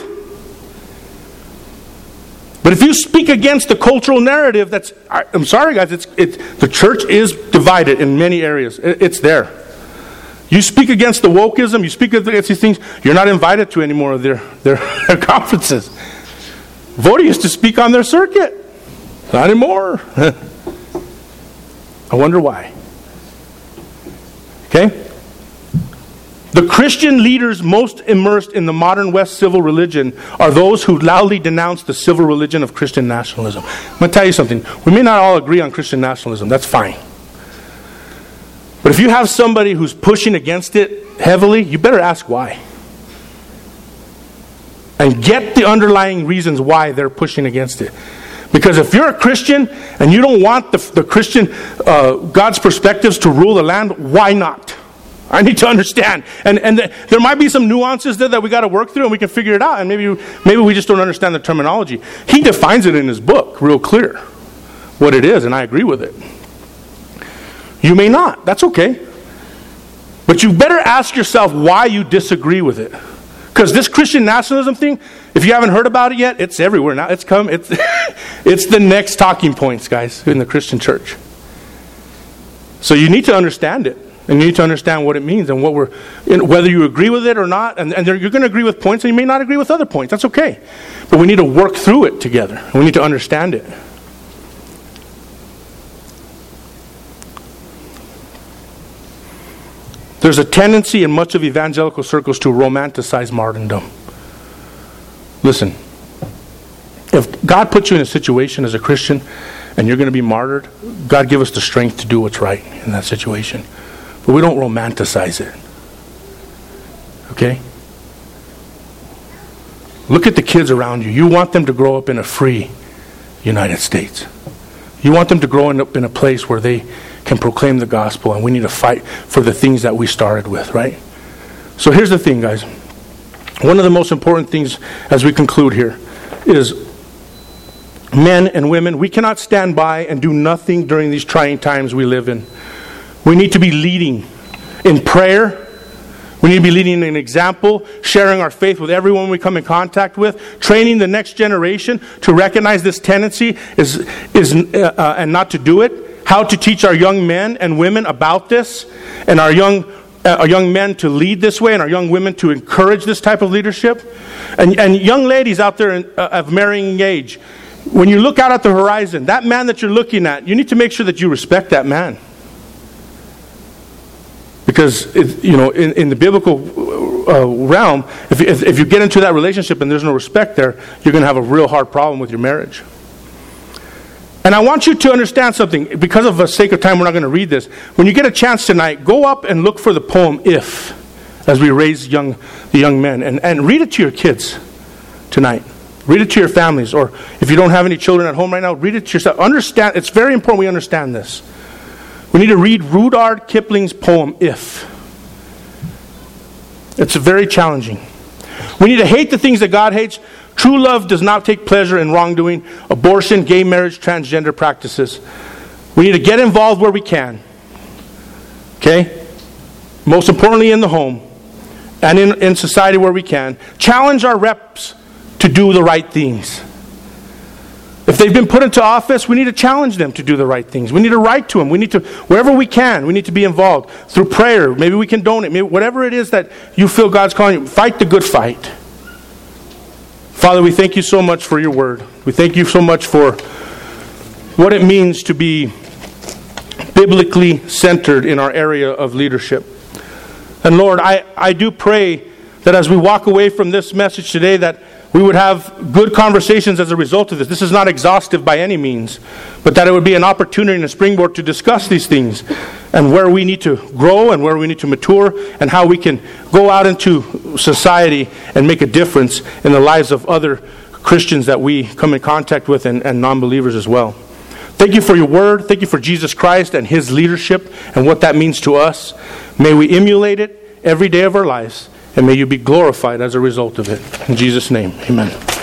But if you speak against the cultural narrative, that's, I'm sorry guys, it's, it's, the church is divided in many areas. It, it's there. You speak against the wokeism, you speak against these things, you're not invited to any more of their, their, their conferences. Voddie used to speak on their circuit. Not anymore. I wonder why. Okay? The Christian leaders most immersed in the modern West civil religion are those who loudly denounce the civil religion of Christian nationalism. I'm going to tell you something. We may not all agree on Christian nationalism. That's fine. But if you have somebody who's pushing against it heavily, you better ask why. And get the underlying reasons why they're pushing against it. Because if you're a Christian and you don't want the, the Christian, uh, God's perspectives to rule the land, why not? I need to understand. And and the, there might be some nuances there that we got to work through and we can figure it out. And maybe, maybe we just don't understand the terminology. He defines it in his book real clear, what it is, and I agree with it. You may not. That's okay. But you better ask yourself why you disagree with it. Because this Christian nationalism thing, if you haven't heard about it yet, it's everywhere now. It's come. It's it's the next talking points, guys, in the Christian church. So you need to understand it, and you need to understand what it means and what we're, you know, whether you agree with it or not. And, and you're going to agree with points, and you may not agree with other points. That's okay, but we need to work through it together, and we need to understand it. There's a tendency in much of evangelical circles to romanticize martyrdom. Listen, if God puts you in a situation as a Christian and you're going to be martyred, God give us the strength to do what's right in that situation. But we don't romanticize it. Okay? Look at the kids around you. You want them to grow up in a free United States. You want them to grow up in a place where they can proclaim the gospel, and we need to fight for the things that we started with, right? So here's the thing, guys. One of the most important things as we conclude here is men and women, we cannot stand by and do nothing during these trying times we live in. We need to be leading in prayer. We need to be leading an example, sharing our faith with everyone we come in contact with, training the next generation to recognize this tendency is, is uh, uh, and not to do it. How to teach our young men and women about this, and our young uh, our young men to lead this way, and our young women to encourage this type of leadership. And, and young ladies out there in, uh, of marrying age, when you look out at the horizon, that man that you're looking at, you need to make sure that you respect that man. Because, it, you know, in, in the biblical uh, realm, if, if, if you get into that relationship and there's no respect there, you're going to have a real hard problem with your marriage. And I want you to understand something. Because of the sake of time, we're not going to read this. When you get a chance tonight, go up and look for the poem If, as we raise young the young men. And, and read it to your kids tonight. Read it to your families. Or if you don't have any children at home right now, read it to yourself. Understand, it's very important we understand this. We need to read Rudyard Kipling's poem If. It's very challenging. We need to hate the things that God hates. True love does not take pleasure in wrongdoing, abortion, gay marriage, transgender practices. We need to get involved where we can. Okay? Most importantly in the home and in, in society where we can. Challenge our reps to do the right things. If they've been put into office, we need to challenge them to do the right things. We need to write to them. We need to, wherever we can, we need to be involved. Through prayer, maybe we can donate. Maybe whatever it is that you feel God's calling you, fight the good fight. Father, we thank you so much for your word. We thank you so much for what it means to be biblically centered in our area of leadership. And Lord, I, I do pray that as we walk away from this message today, that we would have good conversations as a result of this. This is not exhaustive by any means, but that it would be an opportunity and a springboard to discuss these things and where we need to grow and where we need to mature and how we can go out into society and make a difference in the lives of other Christians that we come in contact with and, and non-believers as well. Thank you for your word. Thank you for Jesus Christ and his leadership and what that means to us. May we emulate it every day of our lives. And may you be glorified as a result of it. In Jesus' name, amen.